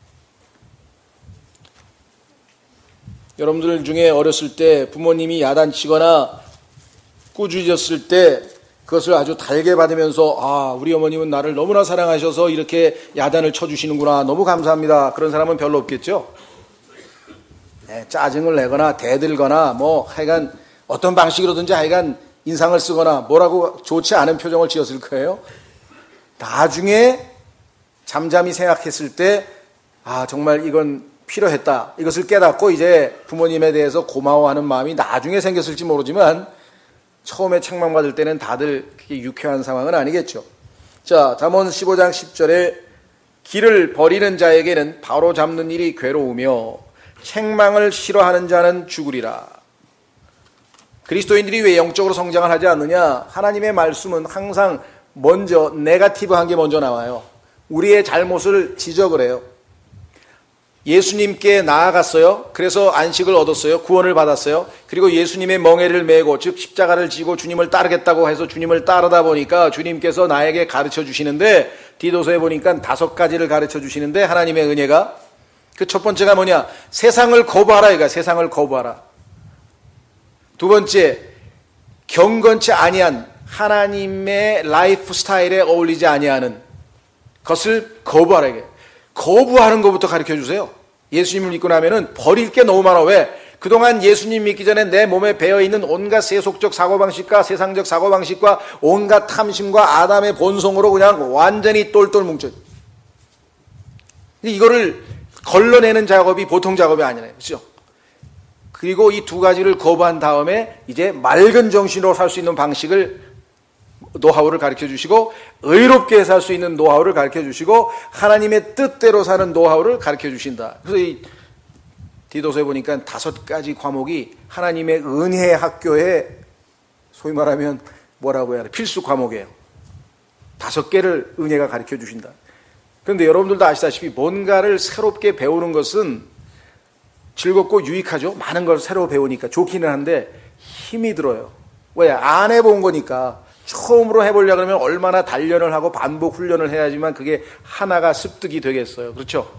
여러분들 중에 어렸을 때 부모님이 야단치거나 꾸짖었을 때 그것을 아주 달게 받으면서 우리 어머님은 나를 너무나 사랑하셔서 이렇게 야단을 쳐주시는구나, 너무 감사합니다. 그런 사람은 별로 없겠죠. 네, 짜증을 내거나 대들거나 뭐 하여간 어떤 방식으로든지 하여간 인상을 쓰거나 뭐라고 좋지 않은 표정을 지었을 거예요. 나중에 잠잠히 생각했을 때 정말 이건 필요했다. 이것을 깨닫고 이제 부모님에 대해서 고마워하는 마음이 나중에 생겼을지 모르지만 처음에 책망받을 때는 다들 그렇게 유쾌한 상황은 아니겠죠. 자, 잠언 15장 10절에 길을 버리는 자에게는 바로 잡는 일이 괴로우며 책망을 싫어하는 자는 죽으리라. 그리스도인들이 왜 영적으로 성장을 하지 않느냐? 하나님의 말씀은 항상 먼저 네거티브한 게 먼저 나와요. 우리의 잘못을 지적을 해요. 예수님께 나아갔어요. 그래서 안식을 얻었어요. 구원을 받았어요. 그리고 예수님의 멍에를 메고 즉 십자가를 지고 주님을 따르겠다고 해서 주님을 따르다 보니까 주님께서 나에게 가르쳐 주시는데 디도서에 보니까 5가지를 가르쳐 주시는데 하나님의 은혜가 그 첫 번째가 뭐냐? 세상을 거부하라. 이거 세상을 거부하라. 두 번째, 경건치 아니한 하나님의 라이프 스타일에 어울리지 아니하는 것을 거부하라. 이게 거부하는 것부터 가르쳐 주세요. 예수님을 믿고 나면은 버릴 게 너무 많아. 왜? 그동안 예수님 믿기 전에 내 몸에 배어있는 온갖 세속적 사고방식과 세상적 사고방식과 온갖 탐심과 아담의 본성으로 그냥 완전히 똘똘 뭉쳐. 이거를 걸러내는 작업이 보통 작업이 아니에요. 그렇죠? 그리고 이 2가지를 거부한 다음에 이제 맑은 정신으로 살 수 있는 방식을 노하우를 가르쳐 주시고 의롭게 살 수 있는 노하우를 가르쳐 주시고 하나님의 뜻대로 사는 노하우를 가르쳐 주신다. 그래서 이 디도서에 보니까 5가지 과목이 하나님의 은혜의 학교에 소위 말하면 뭐라고 해야 돼? 필수 과목이에요. 5개를 은혜가 가르쳐 주신다. 그런데 여러분들도 아시다시피 뭔가를 새롭게 배우는 것은 즐겁고 유익하죠. 많은 걸 새로 배우니까 좋기는 한데 힘이 들어요. 왜? 안 해본 거니까. 처음으로 해보려고 그러면 얼마나 단련을 하고 반복 훈련을 해야지만 그게 하나가 습득이 되겠어요. 그렇죠?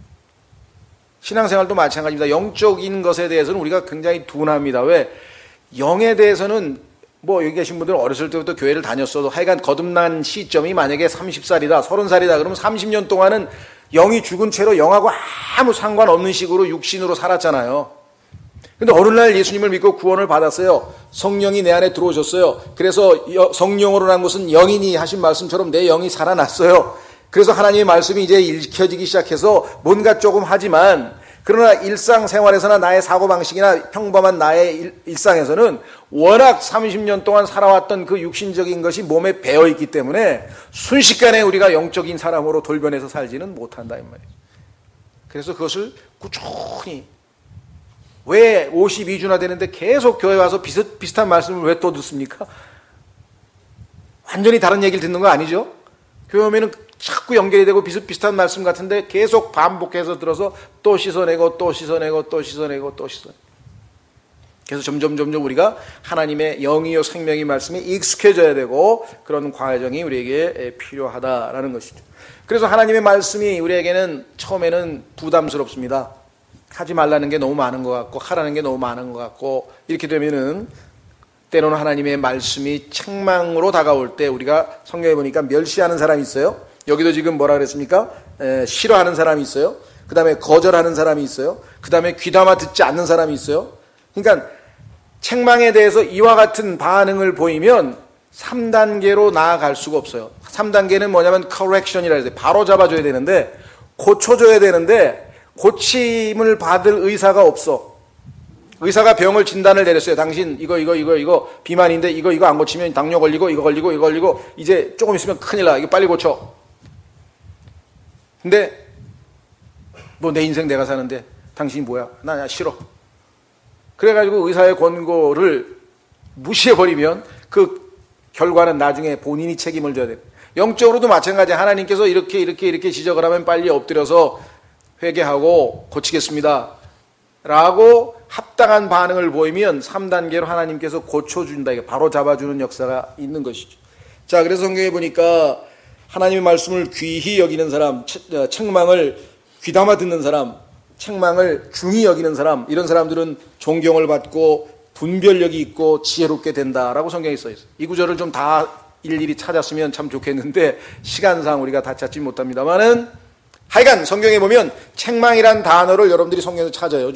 신앙생활도 마찬가지입니다. 영적인 것에 대해서는 우리가 굉장히 둔합니다. 왜? 영에 대해서는 뭐 여기 계신 분들은 어렸을 때부터 교회를 다녔어도 하여간 거듭난 시점이 만약에 30살이다, 30살이다 그러면 30년 동안은 영이 죽은 채로 영하고 아무 상관없는 식으로 육신으로 살았잖아요. 근데 어느 날 예수님을 믿고 구원을 받았어요. 성령이 내 안에 들어오셨어요. 그래서 성령으로 난 것은 영이니 하신 말씀처럼 내 영이 살아났어요. 그래서 하나님의 말씀이 이제 읽혀지기 시작해서 뭔가 조금 하지만 그러나 일상생활에서나 나의 사고방식이나 평범한 나의 일상에서는 워낙 30년 동안 살아왔던 그 육신적인 것이 몸에 배어있기 때문에 순식간에 우리가 영적인 사람으로 돌변해서 살지는 못한다 이 말이죠. 그래서 그것을 꾸준히 왜 52주나 되는데 계속 교회 와서 비슷한 말씀을 왜 또 듣습니까? 완전히 다른 얘기를 듣는 거 아니죠? 교회 오면은 자꾸 연결이 되고 비슷비슷한 말씀 같은데 계속 반복해서 들어서 또 씻어내고 또 씻어내고 또 씻어내고 또 씻어내고 그래서 점점 우리가 하나님의 영이요 생명의 말씀에 익숙해져야 되고 그런 과정이 우리에게 필요하다라는 것이죠. 그래서 하나님의 말씀이 우리에게는 처음에는 부담스럽습니다. 하지 말라는 게 너무 많은 것 같고 하라는 게 너무 많은 것 같고 이렇게 되면은 때로는 하나님의 말씀이 책망으로 다가올 때 우리가 성경에 보니까 멸시하는 사람이 있어요. 여기도 지금 뭐라 그랬습니까? 싫어하는 사람이 있어요. 그 다음에 거절하는 사람이 있어요. 그 다음에 귀담아 듣지 않는 사람이 있어요. 그러니까 책망에 대해서 이와 같은 반응을 보이면 3단계로 나아갈 수가 없어요. 3단계는 뭐냐면 correction이라 해서 바로 잡아줘야 되는데 고쳐줘야 되는데 고침을 받을 의사가 없어. 의사가 병을 진단을 내렸어요. 당신 이거 비만인데 이거 안 고치면 당뇨 걸리고 이거 걸리고 이제 조금 있으면 큰일 나. 이거 빨리 고쳐. 근데 뭐 내 인생 내가 사는데 당신이 뭐야? 나 싫어. 그래가지고 의사의 권고를 무시해버리면 그 결과는 나중에 본인이 책임을 져야 돼. 영적으로도 마찬가지야. 하나님께서 이렇게 지적을 하면 빨리 엎드려서 회개하고 고치겠습니다 라고 합당한 반응을 보이면 3단계로 하나님께서 고쳐준다. 이게 바로 잡아주는 역사가 있는 것이죠. 자, 그래서 성경에 보니까 하나님의 말씀을 귀히 여기는 사람, 책망을 귀담아 듣는 사람, 책망을 중히 여기는 사람, 이런 사람들은 존경을 받고 분별력이 있고 지혜롭게 된다라고 성경에 써 있어요. 이 구절을 좀 다 일일이 찾았으면 참 좋겠는데 시간상 우리가 다 찾지 못합니다만은 하여간 성경에 보면 책망이란 단어를 여러분들이 성경에서 찾아요.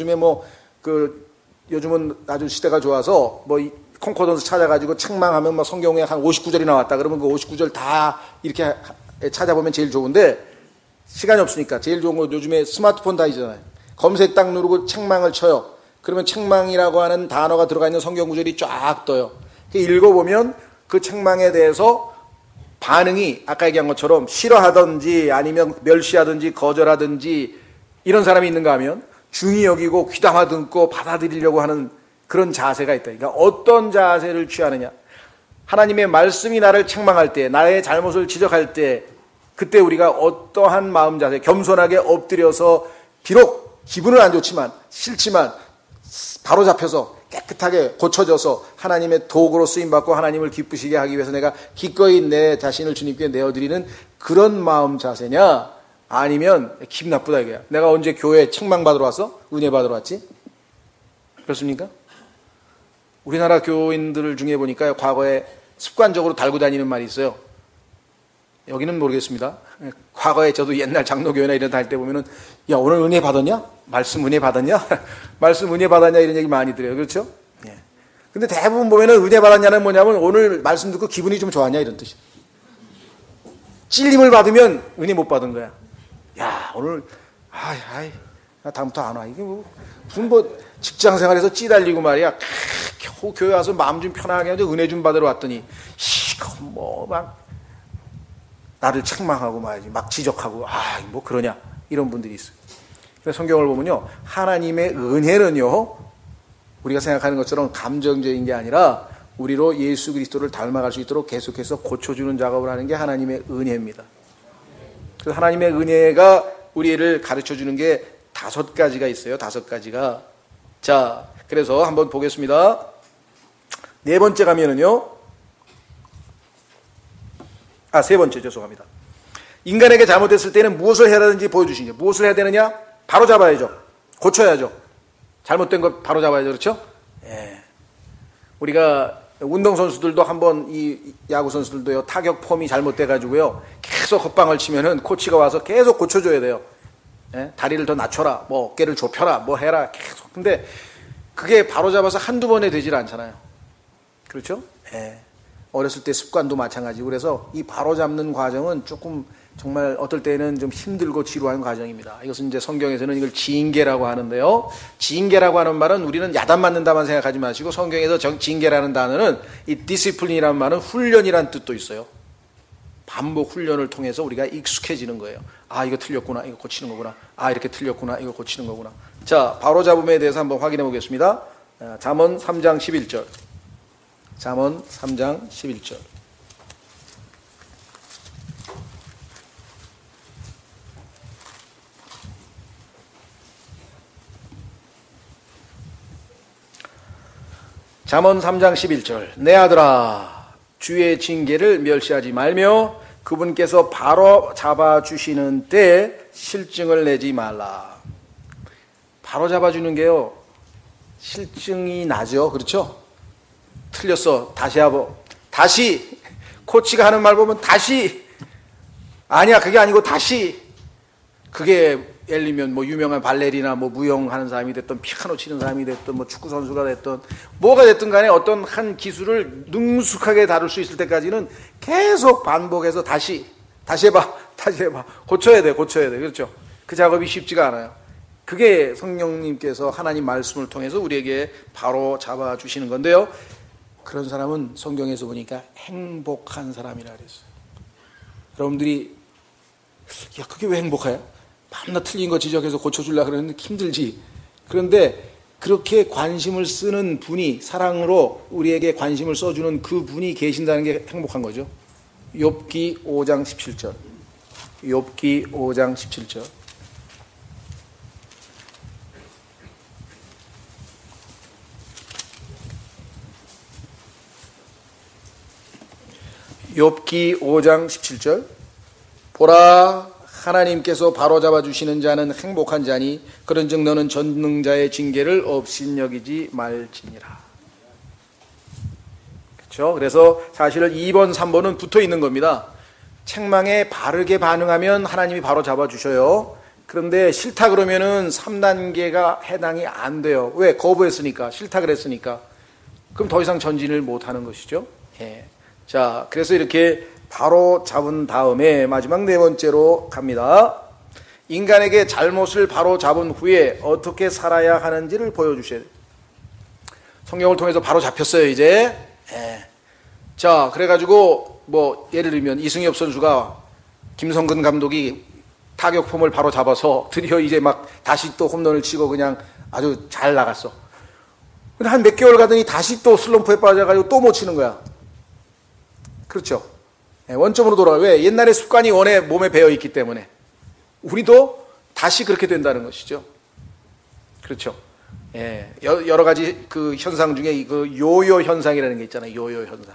요즘은 아주 시대가 좋아서 콩코던스 찾아가지고 책망하면 막 성경에 한 59절이 나왔다. 그러면 그 59절 다 이렇게 찾아보면 제일 좋은데 시간이 없으니까 제일 좋은 거 요즘에 스마트폰 다 있잖아요. 검색 딱 누르고 책망을 쳐요. 그러면 책망이라고 하는 단어가 들어가 있는 성경 구절이 쫙 떠요. 읽어보면 그 책망에 대해서 반응이 아까 얘기한 것처럼 싫어하든지 아니면 멸시하든지 거절하든지 이런 사람이 있는가 하면 중히 여기고 귀담아 듣고 받아들이려고 하는 그런 자세가 있다. 그러니까 어떤 자세를 취하느냐. 하나님의 말씀이 나를 책망할 때, 나의 잘못을 지적할 때, 그때 우리가 어떠한 마음 자세, 겸손하게 엎드려서 비록 기분은 안 좋지만 싫지만 바로 잡혀서 깨끗하게 고쳐져서 하나님의 도구로 쓰임받고 하나님을 기쁘시게 하기 위해서 내가 기꺼이 내 자신을 주님께 내어드리는 그런 마음 자세냐, 아니면 기분 나쁘다 이거야. 내가 언제 교회에 책망받으러 왔어? 은혜 받으러 왔지? 그렇습니까? 우리나라 교인들 중에 보니까 과거에 습관적으로 달고 다니는 말이 있어요. 여기는 모르겠습니다. 과거에 저도 옛날 장로교회나 이런 데 다닐 때 보면은, 야, 오늘 은혜 받았냐? 말씀 은혜 받았냐? 말씀 은혜 받았냐? 이런 얘기 많이 들어요. 그렇죠? 예. 근데 대부분 보면은 은혜 받았냐는 뭐냐면 오늘 말씀 듣고 기분이 좀 좋았냐? 이런 뜻이에요. 찔림을 받으면 은혜 못 받은 거야. 야, 오늘, 나 다음부터 안 와. 이게 무슨 직장 생활에서 찌달리고 말이야. 겨우 교회 와서 마음 좀 편하게 하고 은혜 좀 받으러 왔더니, 나를 책망하고 말이지. 막 지적하고, 뭐 그러냐. 이런 분들이 있어요. 그래서 성경을 보면요. 하나님의 은혜는요, 우리가 생각하는 것처럼 감정적인 게 아니라 우리로 예수 그리스도를 닮아갈 수 있도록 계속해서 고쳐주는 작업을 하는 게 하나님의 은혜입니다. 그래서 하나님의 은혜가 우리를 가르쳐 주는 게 5가지가 있어요. 5가지가. 자, 그래서 한번 보겠습니다. 4번째 가면은요. 3번째 죄송합니다. 인간에게 잘못했을 때는 무엇을 해야 되는지 보여주시죠. 무엇을 해야 되느냐? 바로 잡아야죠. 고쳐야죠. 잘못된 거 바로 잡아야죠. 그렇죠? 예. 우리가 운동선수들도 한번 이 야구선수들도요, 타격 폼이 잘못돼가지고요, 계속 헛방을 치면은 코치가 와서 계속 고쳐줘야 돼요. 예? 다리를 더 낮춰라, 뭐 어깨를 좁혀라, 뭐 해라, 계속. 근데 그게 바로 잡아서 한두 번에 되질 않잖아요. 그렇죠? 예. 어렸을 때 습관도 마찬가지고, 그래서 이 바로 잡는 과정은 조금 정말 어떨 때는 좀 힘들고 지루한 과정입니다. 이것은 이제 성경에서는 이걸 징계라고 하는데요. 징계라고 하는 말은 우리는 야단 맞는다만 생각하지 마시고, 성경에서 징계라는 단어는 이 디시플린이라는 말은 훈련이라는 뜻도 있어요. 반복 훈련을 통해서 우리가 익숙해지는 거예요. 이거 틀렸구나, 이거 고치는 거구나. 이렇게 틀렸구나, 이거 고치는 거구나. 자, 바로 잡음에 대해서 한번 확인해 보겠습니다. 잠언 3장 11절. 잠언 3장 11절. 잠언 3장 11절. 내 아들아, 주의 징계를 멸시하지 말며 그분께서 바로 잡아주시는 때 실증을 내지 말라. 바로 잡아주는 게요, 실증이 나죠. 그렇죠? 틀렸어. 다시 하고. 다시. 코치가 하는 말 보면 다시. 아니야, 그게 아니고 다시. 그게 예를 들면 뭐 유명한 발레리나 뭐 무용하는 사람이 됐든 피아노 치는 사람이 됐든 뭐 축구 선수가 됐든 뭐가 됐든 간에 어떤 한 기술을 능숙하게 다룰 수 있을 때까지는 계속 반복해서 다시 해봐. 고쳐야 돼. 그렇죠? 그 작업이 쉽지가 않아요. 그게 성령님께서 하나님 말씀을 통해서 우리에게 바로 잡아주시는 건데요. 그런 사람은 성경에서 보니까 행복한 사람이라 그랬어요. 여러분들이, 야, 그게 왜 행복해? 밤낮 틀린 거 지적해서 고쳐주려고 그러는데 힘들지. 그런데 그렇게 관심을 쓰는 분이, 사랑으로 우리에게 관심을 써주는 그 분이 계신다는 게 행복한 거죠. 욥기 5장 17절. 욥기 5장 17절. 욥기 5장 17절. 보라, 하나님께서 바로잡아 주시는 자는 행복한 자니 그런즉 너는 전능자의 징계를 업신여기지 말지니라. 그렇죠? 그래서 사실 2번, 3번은 붙어 있는 겁니다. 책망에 바르게 반응하면 하나님이 바로 잡아주셔요. 그런데 싫다 그러면은 3단계가 해당이 안 돼요. 왜? 거부했으니까, 싫다 그랬으니까. 그럼 더 이상 전진을 못하는 것이죠. 예. 자, 그래서 이렇게 바로 잡은 다음에 마지막 4번째로 갑니다. 인간에게 잘못을 바로 잡은 후에 어떻게 살아야 하는지를 보여주셔야 돼요. 성경을 통해서 바로 잡혔어요, 이제. 예. 자, 그래가지고, 예를 들면, 이승엽 선수가 김성근 감독이 타격폼을 바로 잡아서 드디어 이제 막 다시 또 홈런을 치고 그냥 아주 잘 나갔어. 근데 한 몇 개월 가더니 다시 또 슬럼프에 빠져가지고 또 못 치는 거야. 그렇죠. 예, 원점으로 돌아가. 왜? 옛날의 습관이 몸에 배어 있기 때문에. 우리도 다시 그렇게 된다는 것이죠. 그렇죠. 예, 여러 가지 그 현상 중에 그 요요 현상이라는 게 있잖아요. 요요 현상.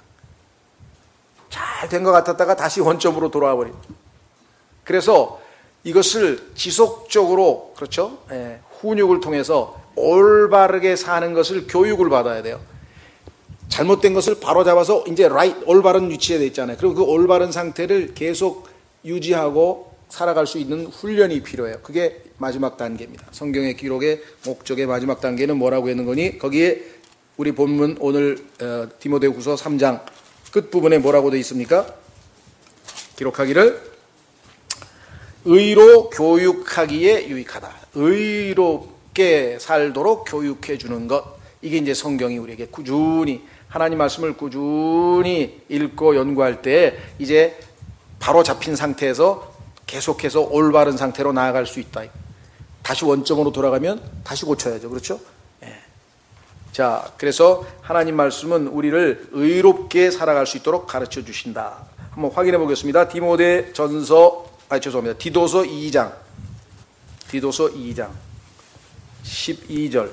잘 된 것 같았다가 다시 원점으로 돌아와 버린. 그래서 이것을 지속적으로, 그렇죠? 예, 훈육을 통해서 올바르게 사는 것을 교육을 받아야 돼요. 잘못된 것을 바로 잡아서 이제 올바른 위치에 돼 있잖아요. 그리고 그 올바른 상태를 계속 유지하고 살아갈 수 있는 훈련이 필요해요. 그게 마지막 단계입니다. 성경의 기록의 목적의 마지막 단계는 뭐라고 했는 거니? 거기에 우리 본문 오늘 디모데후서 3장 끝부분에 뭐라고 되어 있습니까? 기록하기를 의로 교육하기에 유익하다. 의롭게 살도록 교육해 주는 것. 이게 이제 성경이 우리에게 꾸준히 하나님 말씀을 꾸준히 읽고 연구할 때 이제 바로 잡힌 상태에서 계속해서 올바른 상태로 나아갈 수 있다. 다시 원점으로 돌아가면 다시 고쳐야죠. 그렇죠? 예. 자, 그래서 하나님 말씀은 우리를 의롭게 살아갈 수 있도록 가르쳐 주신다. 한번 확인해 보겠습니다. 디도서 2장. 디도서 2장 12절.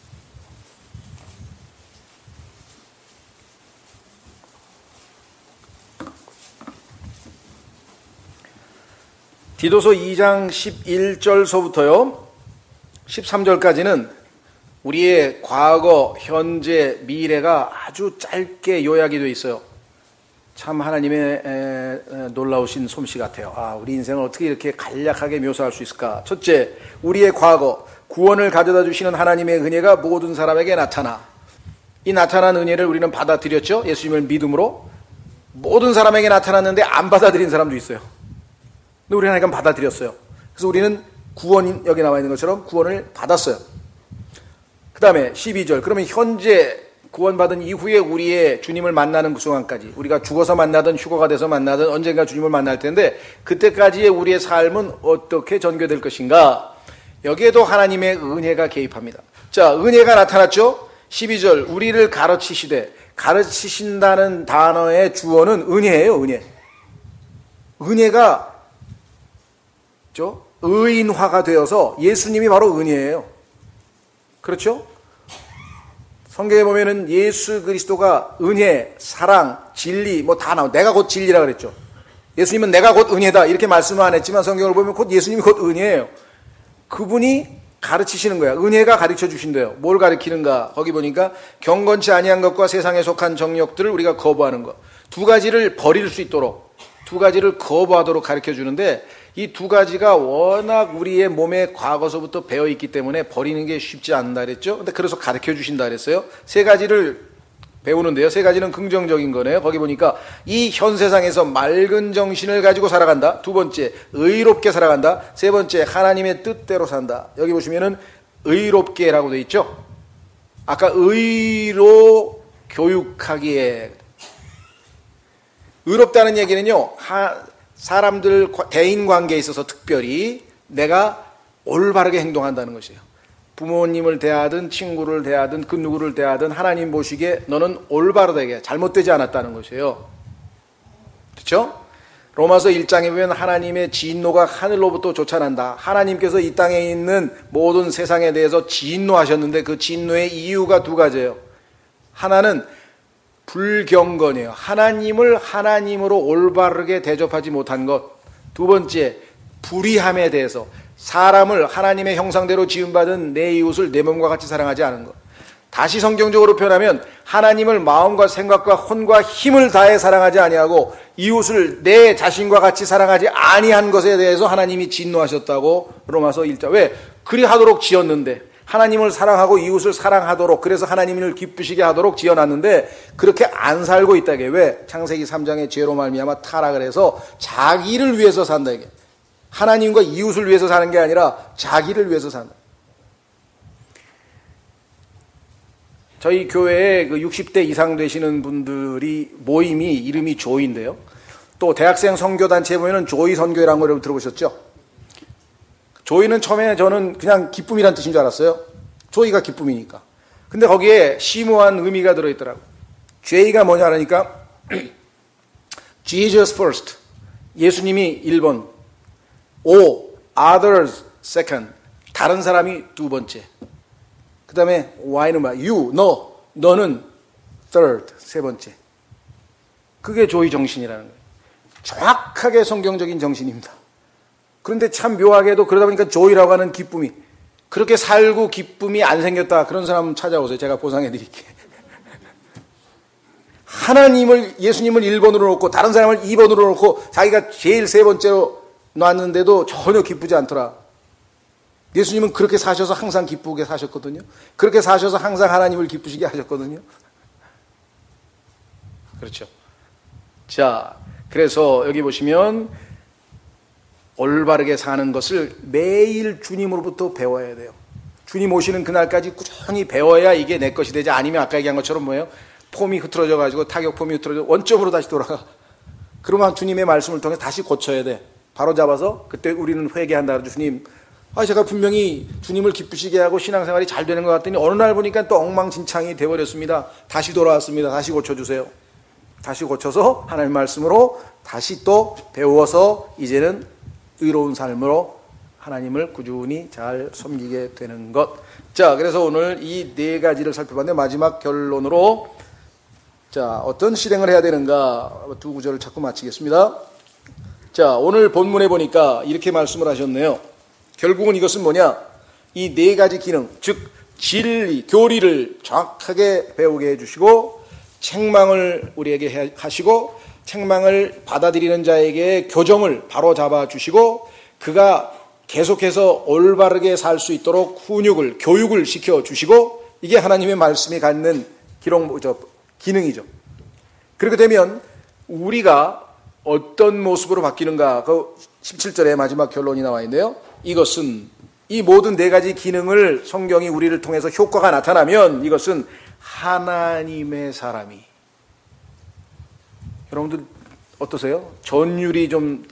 디도서 2장 11절서부터요 13절까지는 우리의 과거, 현재, 미래가 아주 짧게 요약이 되어 있어요. 참 하나님의 놀라우신 솜씨 같아요. 우리 인생을 어떻게 이렇게 간략하게 묘사할 수 있을까? 첫째, 우리의 과거, 구원을 가져다 주시는 하나님의 은혜가 모든 사람에게 나타나. 이 나타난 은혜를 우리는 받아들였죠. 예수님을 믿음으로. 모든 사람에게 나타났는데 안 받아들인 사람도 있어요. 근데 우리는 하나님 받아들였어요. 그래서 우리는 여기 나와 있는 것처럼 구원을 받았어요. 그 다음에 12절. 그러면 현재 구원받은 이후에 우리의 주님을 만나는 그 순간까지, 우리가 죽어서 만나든 휴거가 돼서 만나든 언젠가 주님을 만날 텐데 그때까지의 우리의 삶은 어떻게 전개될 것인가? 여기에도 하나님의 은혜가 개입합니다. 자, 은혜가 나타났죠. 12절. 우리를 가르치신다는 단어의 주어는 은혜예요. 은혜가 의인화가 되어서 예수님이 바로 은혜예요. 그렇죠? 성경에 보면은 예수 그리스도가 은혜, 사랑, 진리 다 나와. 내가 곧 진리라 그랬죠. 예수님은 내가 곧 은혜다 이렇게 말씀은 안 했지만 성경을 보면 곧 예수님이 곧 은혜예요. 그분이 가르치시는 거야. 은혜가 가르쳐 주신대요. 뭘 가르치는가? 거기 보니까 경건치 아니한 것과 세상에 속한 정욕들을 우리가 거부하는 것. 두 가지를 버릴 수 있도록, 두 가지를 거부하도록 가르쳐 주는데 이 두 가지가 워낙 우리의 몸에 과거서부터 배어 있기 때문에 버리는 게 쉽지 않다 그랬죠. 근데 그래서 가르쳐 주신다 그랬어요. 세 가지를 배우는데요. 세 가지는 긍정적인 거네요. 거기 보니까 이 현 세상에서 맑은 정신을 가지고 살아간다. 두 번째, 의롭게 살아간다. 세 번째, 하나님의 뜻대로 산다. 여기 보시면은 의롭게라고 되어 있죠. 아까 의로 교육하기에, 의롭다는 얘기는요, 사람들 대인 관계에 있어서 특별히 내가 올바르게 행동한다는 것이에요. 부모님을 대하든 친구를 대하든 그 누구를 대하든 하나님 보시기에 너는 올바르게 잘못되지 않았다는 것이에요. 그렇죠? 로마서 1장에 보면 하나님의 진노가 하늘로부터 쫓아난다. 하나님께서 이 땅에 있는 모든 세상에 대해서 진노하셨는데 그 진노의 이유가 두 가지예요. 하나는 불경건이에요. 하나님을 하나님으로 올바르게 대접하지 못한 것. 두 번째, 불의함에 대해서 사람을 하나님의 형상대로 지음받은 내 이웃을 내 몸과 같이 사랑하지 않은 것. 다시 성경적으로 표현하면 하나님을 마음과 생각과 혼과 힘을 다해 사랑하지 아니하고 이웃을 내 자신과 같이 사랑하지 아니한 것에 대해서 하나님이 진노하셨다고 로마서 1장. 왜? 그리하도록 지었는데, 하나님을 사랑하고 이웃을 사랑하도록, 그래서 하나님을 기쁘시게 하도록 지어놨는데 그렇게 안 살고 있다. 이게 왜? 창세기 3장의 죄로 말미암아 타락을 해서 자기를 위해서 산다. 이게 하나님과 이웃을 위해서 사는 게 아니라 자기를 위해서 산다. 저희 교회에 그 60대 이상 되시는 분들이 모임이 이름이 조이인데요. 또 대학생 선교단체에 보면 조이 선교회라는 걸 들어보셨죠? 조이는 처음에 저는 그냥 기쁨이란 뜻인 줄 알았어요. 조이가 기쁨이니까. 근데 거기에 심오한 의미가 들어있더라고요. J가 뭐냐 하니까 Jesus first, 예수님이 1번, O, others second, 다른 사람이 두 번째. 그 다음에 Y는 뭐야? You, 너는 third, 세 번째. 그게 조이 정신이라는 거예요. 정확하게 성경적인 정신입니다. 그런데 참 묘하게도 그러다 보니까 조이라고 하는 기쁨이, 그렇게 살고 기쁨이 안 생겼다, 그런 사람 찾아오세요. 제가 보상해 드릴게요. 하나님을, 예수님을 1번으로 놓고 다른 사람을 2번으로 놓고 자기가 제일 세 번째로 놨는데도 전혀 기쁘지 않더라. 예수님은 그렇게 사셔서 항상 기쁘게 사셨거든요. 그렇게 사셔서 항상 하나님을 기쁘시게 하셨거든요. 그렇죠. 자, 그래서 여기 보시면 올바르게 사는 것을 매일 주님으로부터 배워야 돼요. 주님 오시는 그날까지 꾸준히 배워야 이게 내 것이 되지. 아니면 아까 얘기한 것처럼 뭐예요? 폼이 흐트러져 가지고 타격폼이 흐트러져 원점으로 다시 돌아가. 그러면 주님의 말씀을 통해 다시 고쳐야 돼. 바로 잡아서 그때 우리는 회개한다. 그러죠. 주님, 제가 분명히 주님을 기쁘시게 하고 신앙생활이 잘 되는 것 같더니 어느 날 보니까 또 엉망진창이 돼버렸습니다. 다시 돌아왔습니다. 다시 고쳐주세요. 다시 고쳐서 하나님 말씀으로 다시 또 배워서 이제는 의로운 삶으로 하나님을 꾸준히 잘 섬기게 되는 것. 자, 그래서 오늘 이 네 가지를 살펴봤는데 마지막 결론으로 자, 어떤 실행을 해야 되는가 두 구절을 찾고 마치겠습니다. 자, 오늘 본문에 보니까 이렇게 말씀을 하셨네요. 결국은 이것은 뭐냐? 이 네 가지 기능, 즉 진리, 교리를 정확하게 배우게 해주시고 책망을 우리에게 하시고 책망을 받아들이는 자에게 교정을 바로 잡아주시고 그가 계속해서 올바르게 살 수 있도록 훈육을, 교육을 시켜주시고 이게 하나님의 말씀이 갖는 기능이죠. 그렇게 되면 우리가 어떤 모습으로 바뀌는가, 그 17절의 마지막 결론이 나와 있는데요. 이것은 이 모든 네 가지 기능을 성경이 우리를 통해서 효과가 나타나면 이것은 하나님의 사람이. 여러분들 어떠세요? 전율이 좀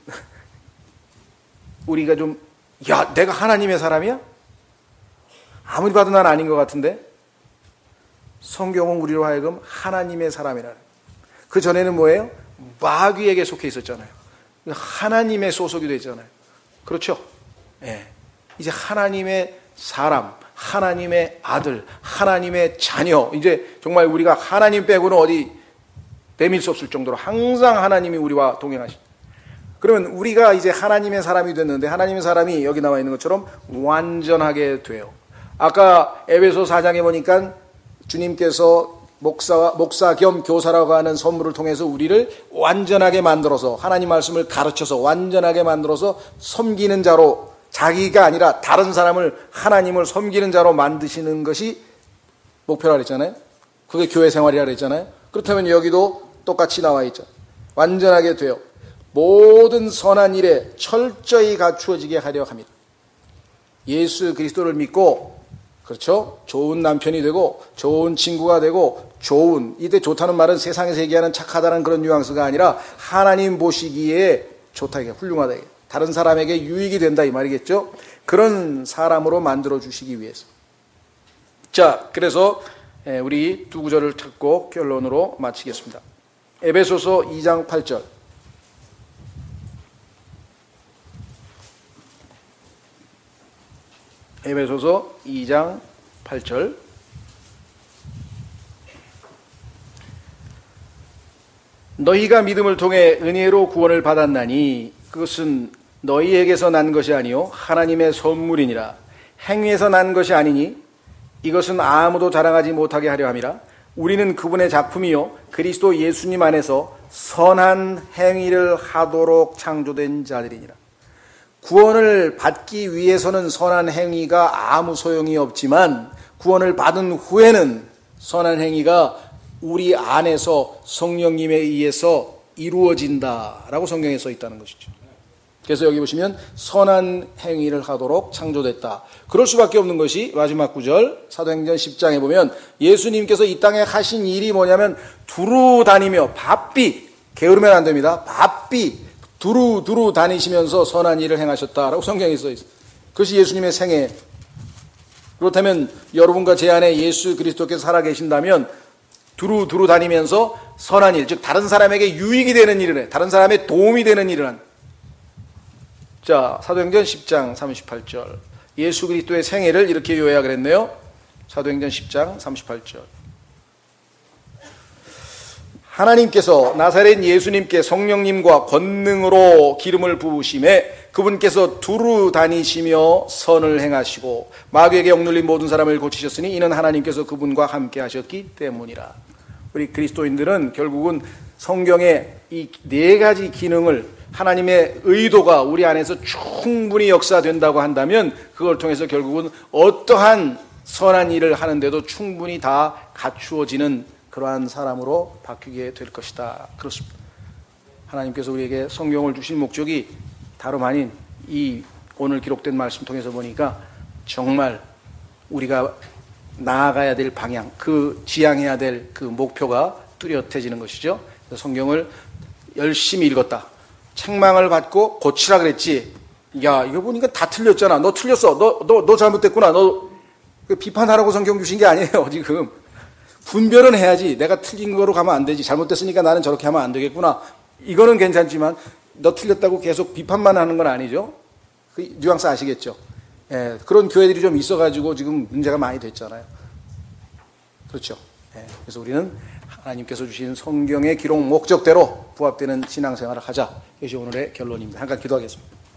우리가 좀 내가 하나님의 사람이야? 아무리 봐도 난 아닌 것 같은데 성경은 우리로 하여금 하나님의 사람이라. 그 전에는 뭐예요? 마귀에게 속해 있었잖아요. 하나님의 소속이 되잖아요. 그렇죠? 예. 이제 하나님의 사람, 하나님의 아들, 하나님의 자녀. 이제 정말 우리가 하나님 빼고는 어디 내밀 수 없을 정도로 항상 하나님이 우리와 동행하십니다. 그러면 우리가 이제 하나님의 사람이 됐는데 하나님의 사람이 여기 나와 있는 것처럼 완전하게 돼요. 아까 에베소 4장에 보니까 주님께서 목사 겸 교사라고 하는 선물을 통해서 우리를 완전하게 만들어서 하나님 말씀을 가르쳐서 완전하게 만들어서 섬기는 자로, 자기가 아니라 다른 사람을 하나님을 섬기는 자로 만드시는 것이 목표라 그랬잖아요. 그게 교회 생활이라 그랬잖아요. 그렇다면 여기도 똑같이 나와 있죠. 완전하게 되어 모든 선한 일에 철저히 갖추어지게 하려 합니다. 예수 그리스도를 믿고, 그렇죠? 좋은 남편이 되고 좋은 친구가 되고 이때 좋다는 말은 세상에서 얘기하는 착하다는 그런 뉘앙스가 아니라 하나님 보시기에 좋다, 훌륭하다, 다른 사람에게 유익이 된다 이 말이겠죠. 그런 사람으로 만들어 주시기 위해서. 자, 그래서 우리 두 구절을 찾고 결론으로 마치겠습니다. 에베소서 2장 8절. 에베소서 2장 8절. 너희가 믿음을 통해 은혜로 구원을 받았나니 그것은 너희에게서 난 것이 아니요 하나님의 선물이니라. 행위에서 난 것이 아니니 이것은 아무도 자랑하지 못하게 하려 함이라. 우리는 그분의 작품이요 그리스도 예수님 안에서 선한 행위를 하도록 창조된 자들이니라. 구원을 받기 위해서는 선한 행위가 아무 소용이 없지만 구원을 받은 후에는 선한 행위가 우리 안에서 성령님에 의해서 이루어진다라고 성경에 써 있다는 것이죠. 그래서 여기 보시면 선한 행위를 하도록 창조됐다. 그럴 수밖에 없는 것이 마지막 구절 사도행전 10장에 보면 예수님께서 이 땅에 하신 일이 뭐냐면 두루 다니며 바삐, 게으르면 안 됩니다. 바삐 두루 다니시면서 선한 일을 행하셨다라고 성경에 써 있어요. 그것이 예수님의 생애. 그렇다면 여러분과 제 안에 예수 그리스도께서 살아계신다면 두루 다니면서 선한 일, 즉 다른 사람에게 유익이 되는 일을 해, 다른 사람의 도움이 되는 일을 한. 자, 사도행전 10장 38절. 예수 그리스도의 생애를 이렇게 요약을 했네요. 사도행전 10장 38절. 하나님께서 나사렛 예수님께 성령님과 권능으로 기름을 부으심에 그분께서 두루 다니시며 선을 행하시고 마귀에게 억눌린 모든 사람을 고치셨으니 이는 하나님께서 그분과 함께 하셨기 때문이라. 우리 그리스도인들은 결국은 성경의 이 네 가지 기능을 하나님의 의도가 우리 안에서 충분히 역사된다고 한다면 그걸 통해서 결국은 어떠한 선한 일을 하는데도 충분히 다 갖추어지는 그러한 사람으로 바뀌게 될 것이다. 그렇습니다. 하나님께서 우리에게 성경을 주신 목적이 다름 아닌 이 오늘 기록된 말씀 통해서 보니까 정말 우리가 나아가야 될 방향, 그 지향해야 될 그 목표가 뚜렷해지는 것이죠. 그래서 성경을 열심히 읽었다. 책망을 받고 고치라 그랬지. 야, 이거 보니까 다 틀렸잖아. 너 틀렸어. 너 잘못됐구나. 너 비판하라고 성경 주신 게 아니에요, 지금. 분별은 해야지. 내가 틀린 거로 가면 안 되지. 잘못됐으니까 나는 저렇게 하면 안 되겠구나. 이거는 괜찮지만 너 틀렸다고 계속 비판만 하는 건 아니죠. 그 뉘앙스 아시겠죠? 예, 그런 교회들이 좀 있어가지고 지금 문제가 많이 됐잖아요. 그렇죠. 예, 그래서 우리는 하나님께서 주신 성경의 기록 목적대로 부합되는 신앙생활을 하자. 이것이 오늘의 결론입니다. 잠깐 기도하겠습니다.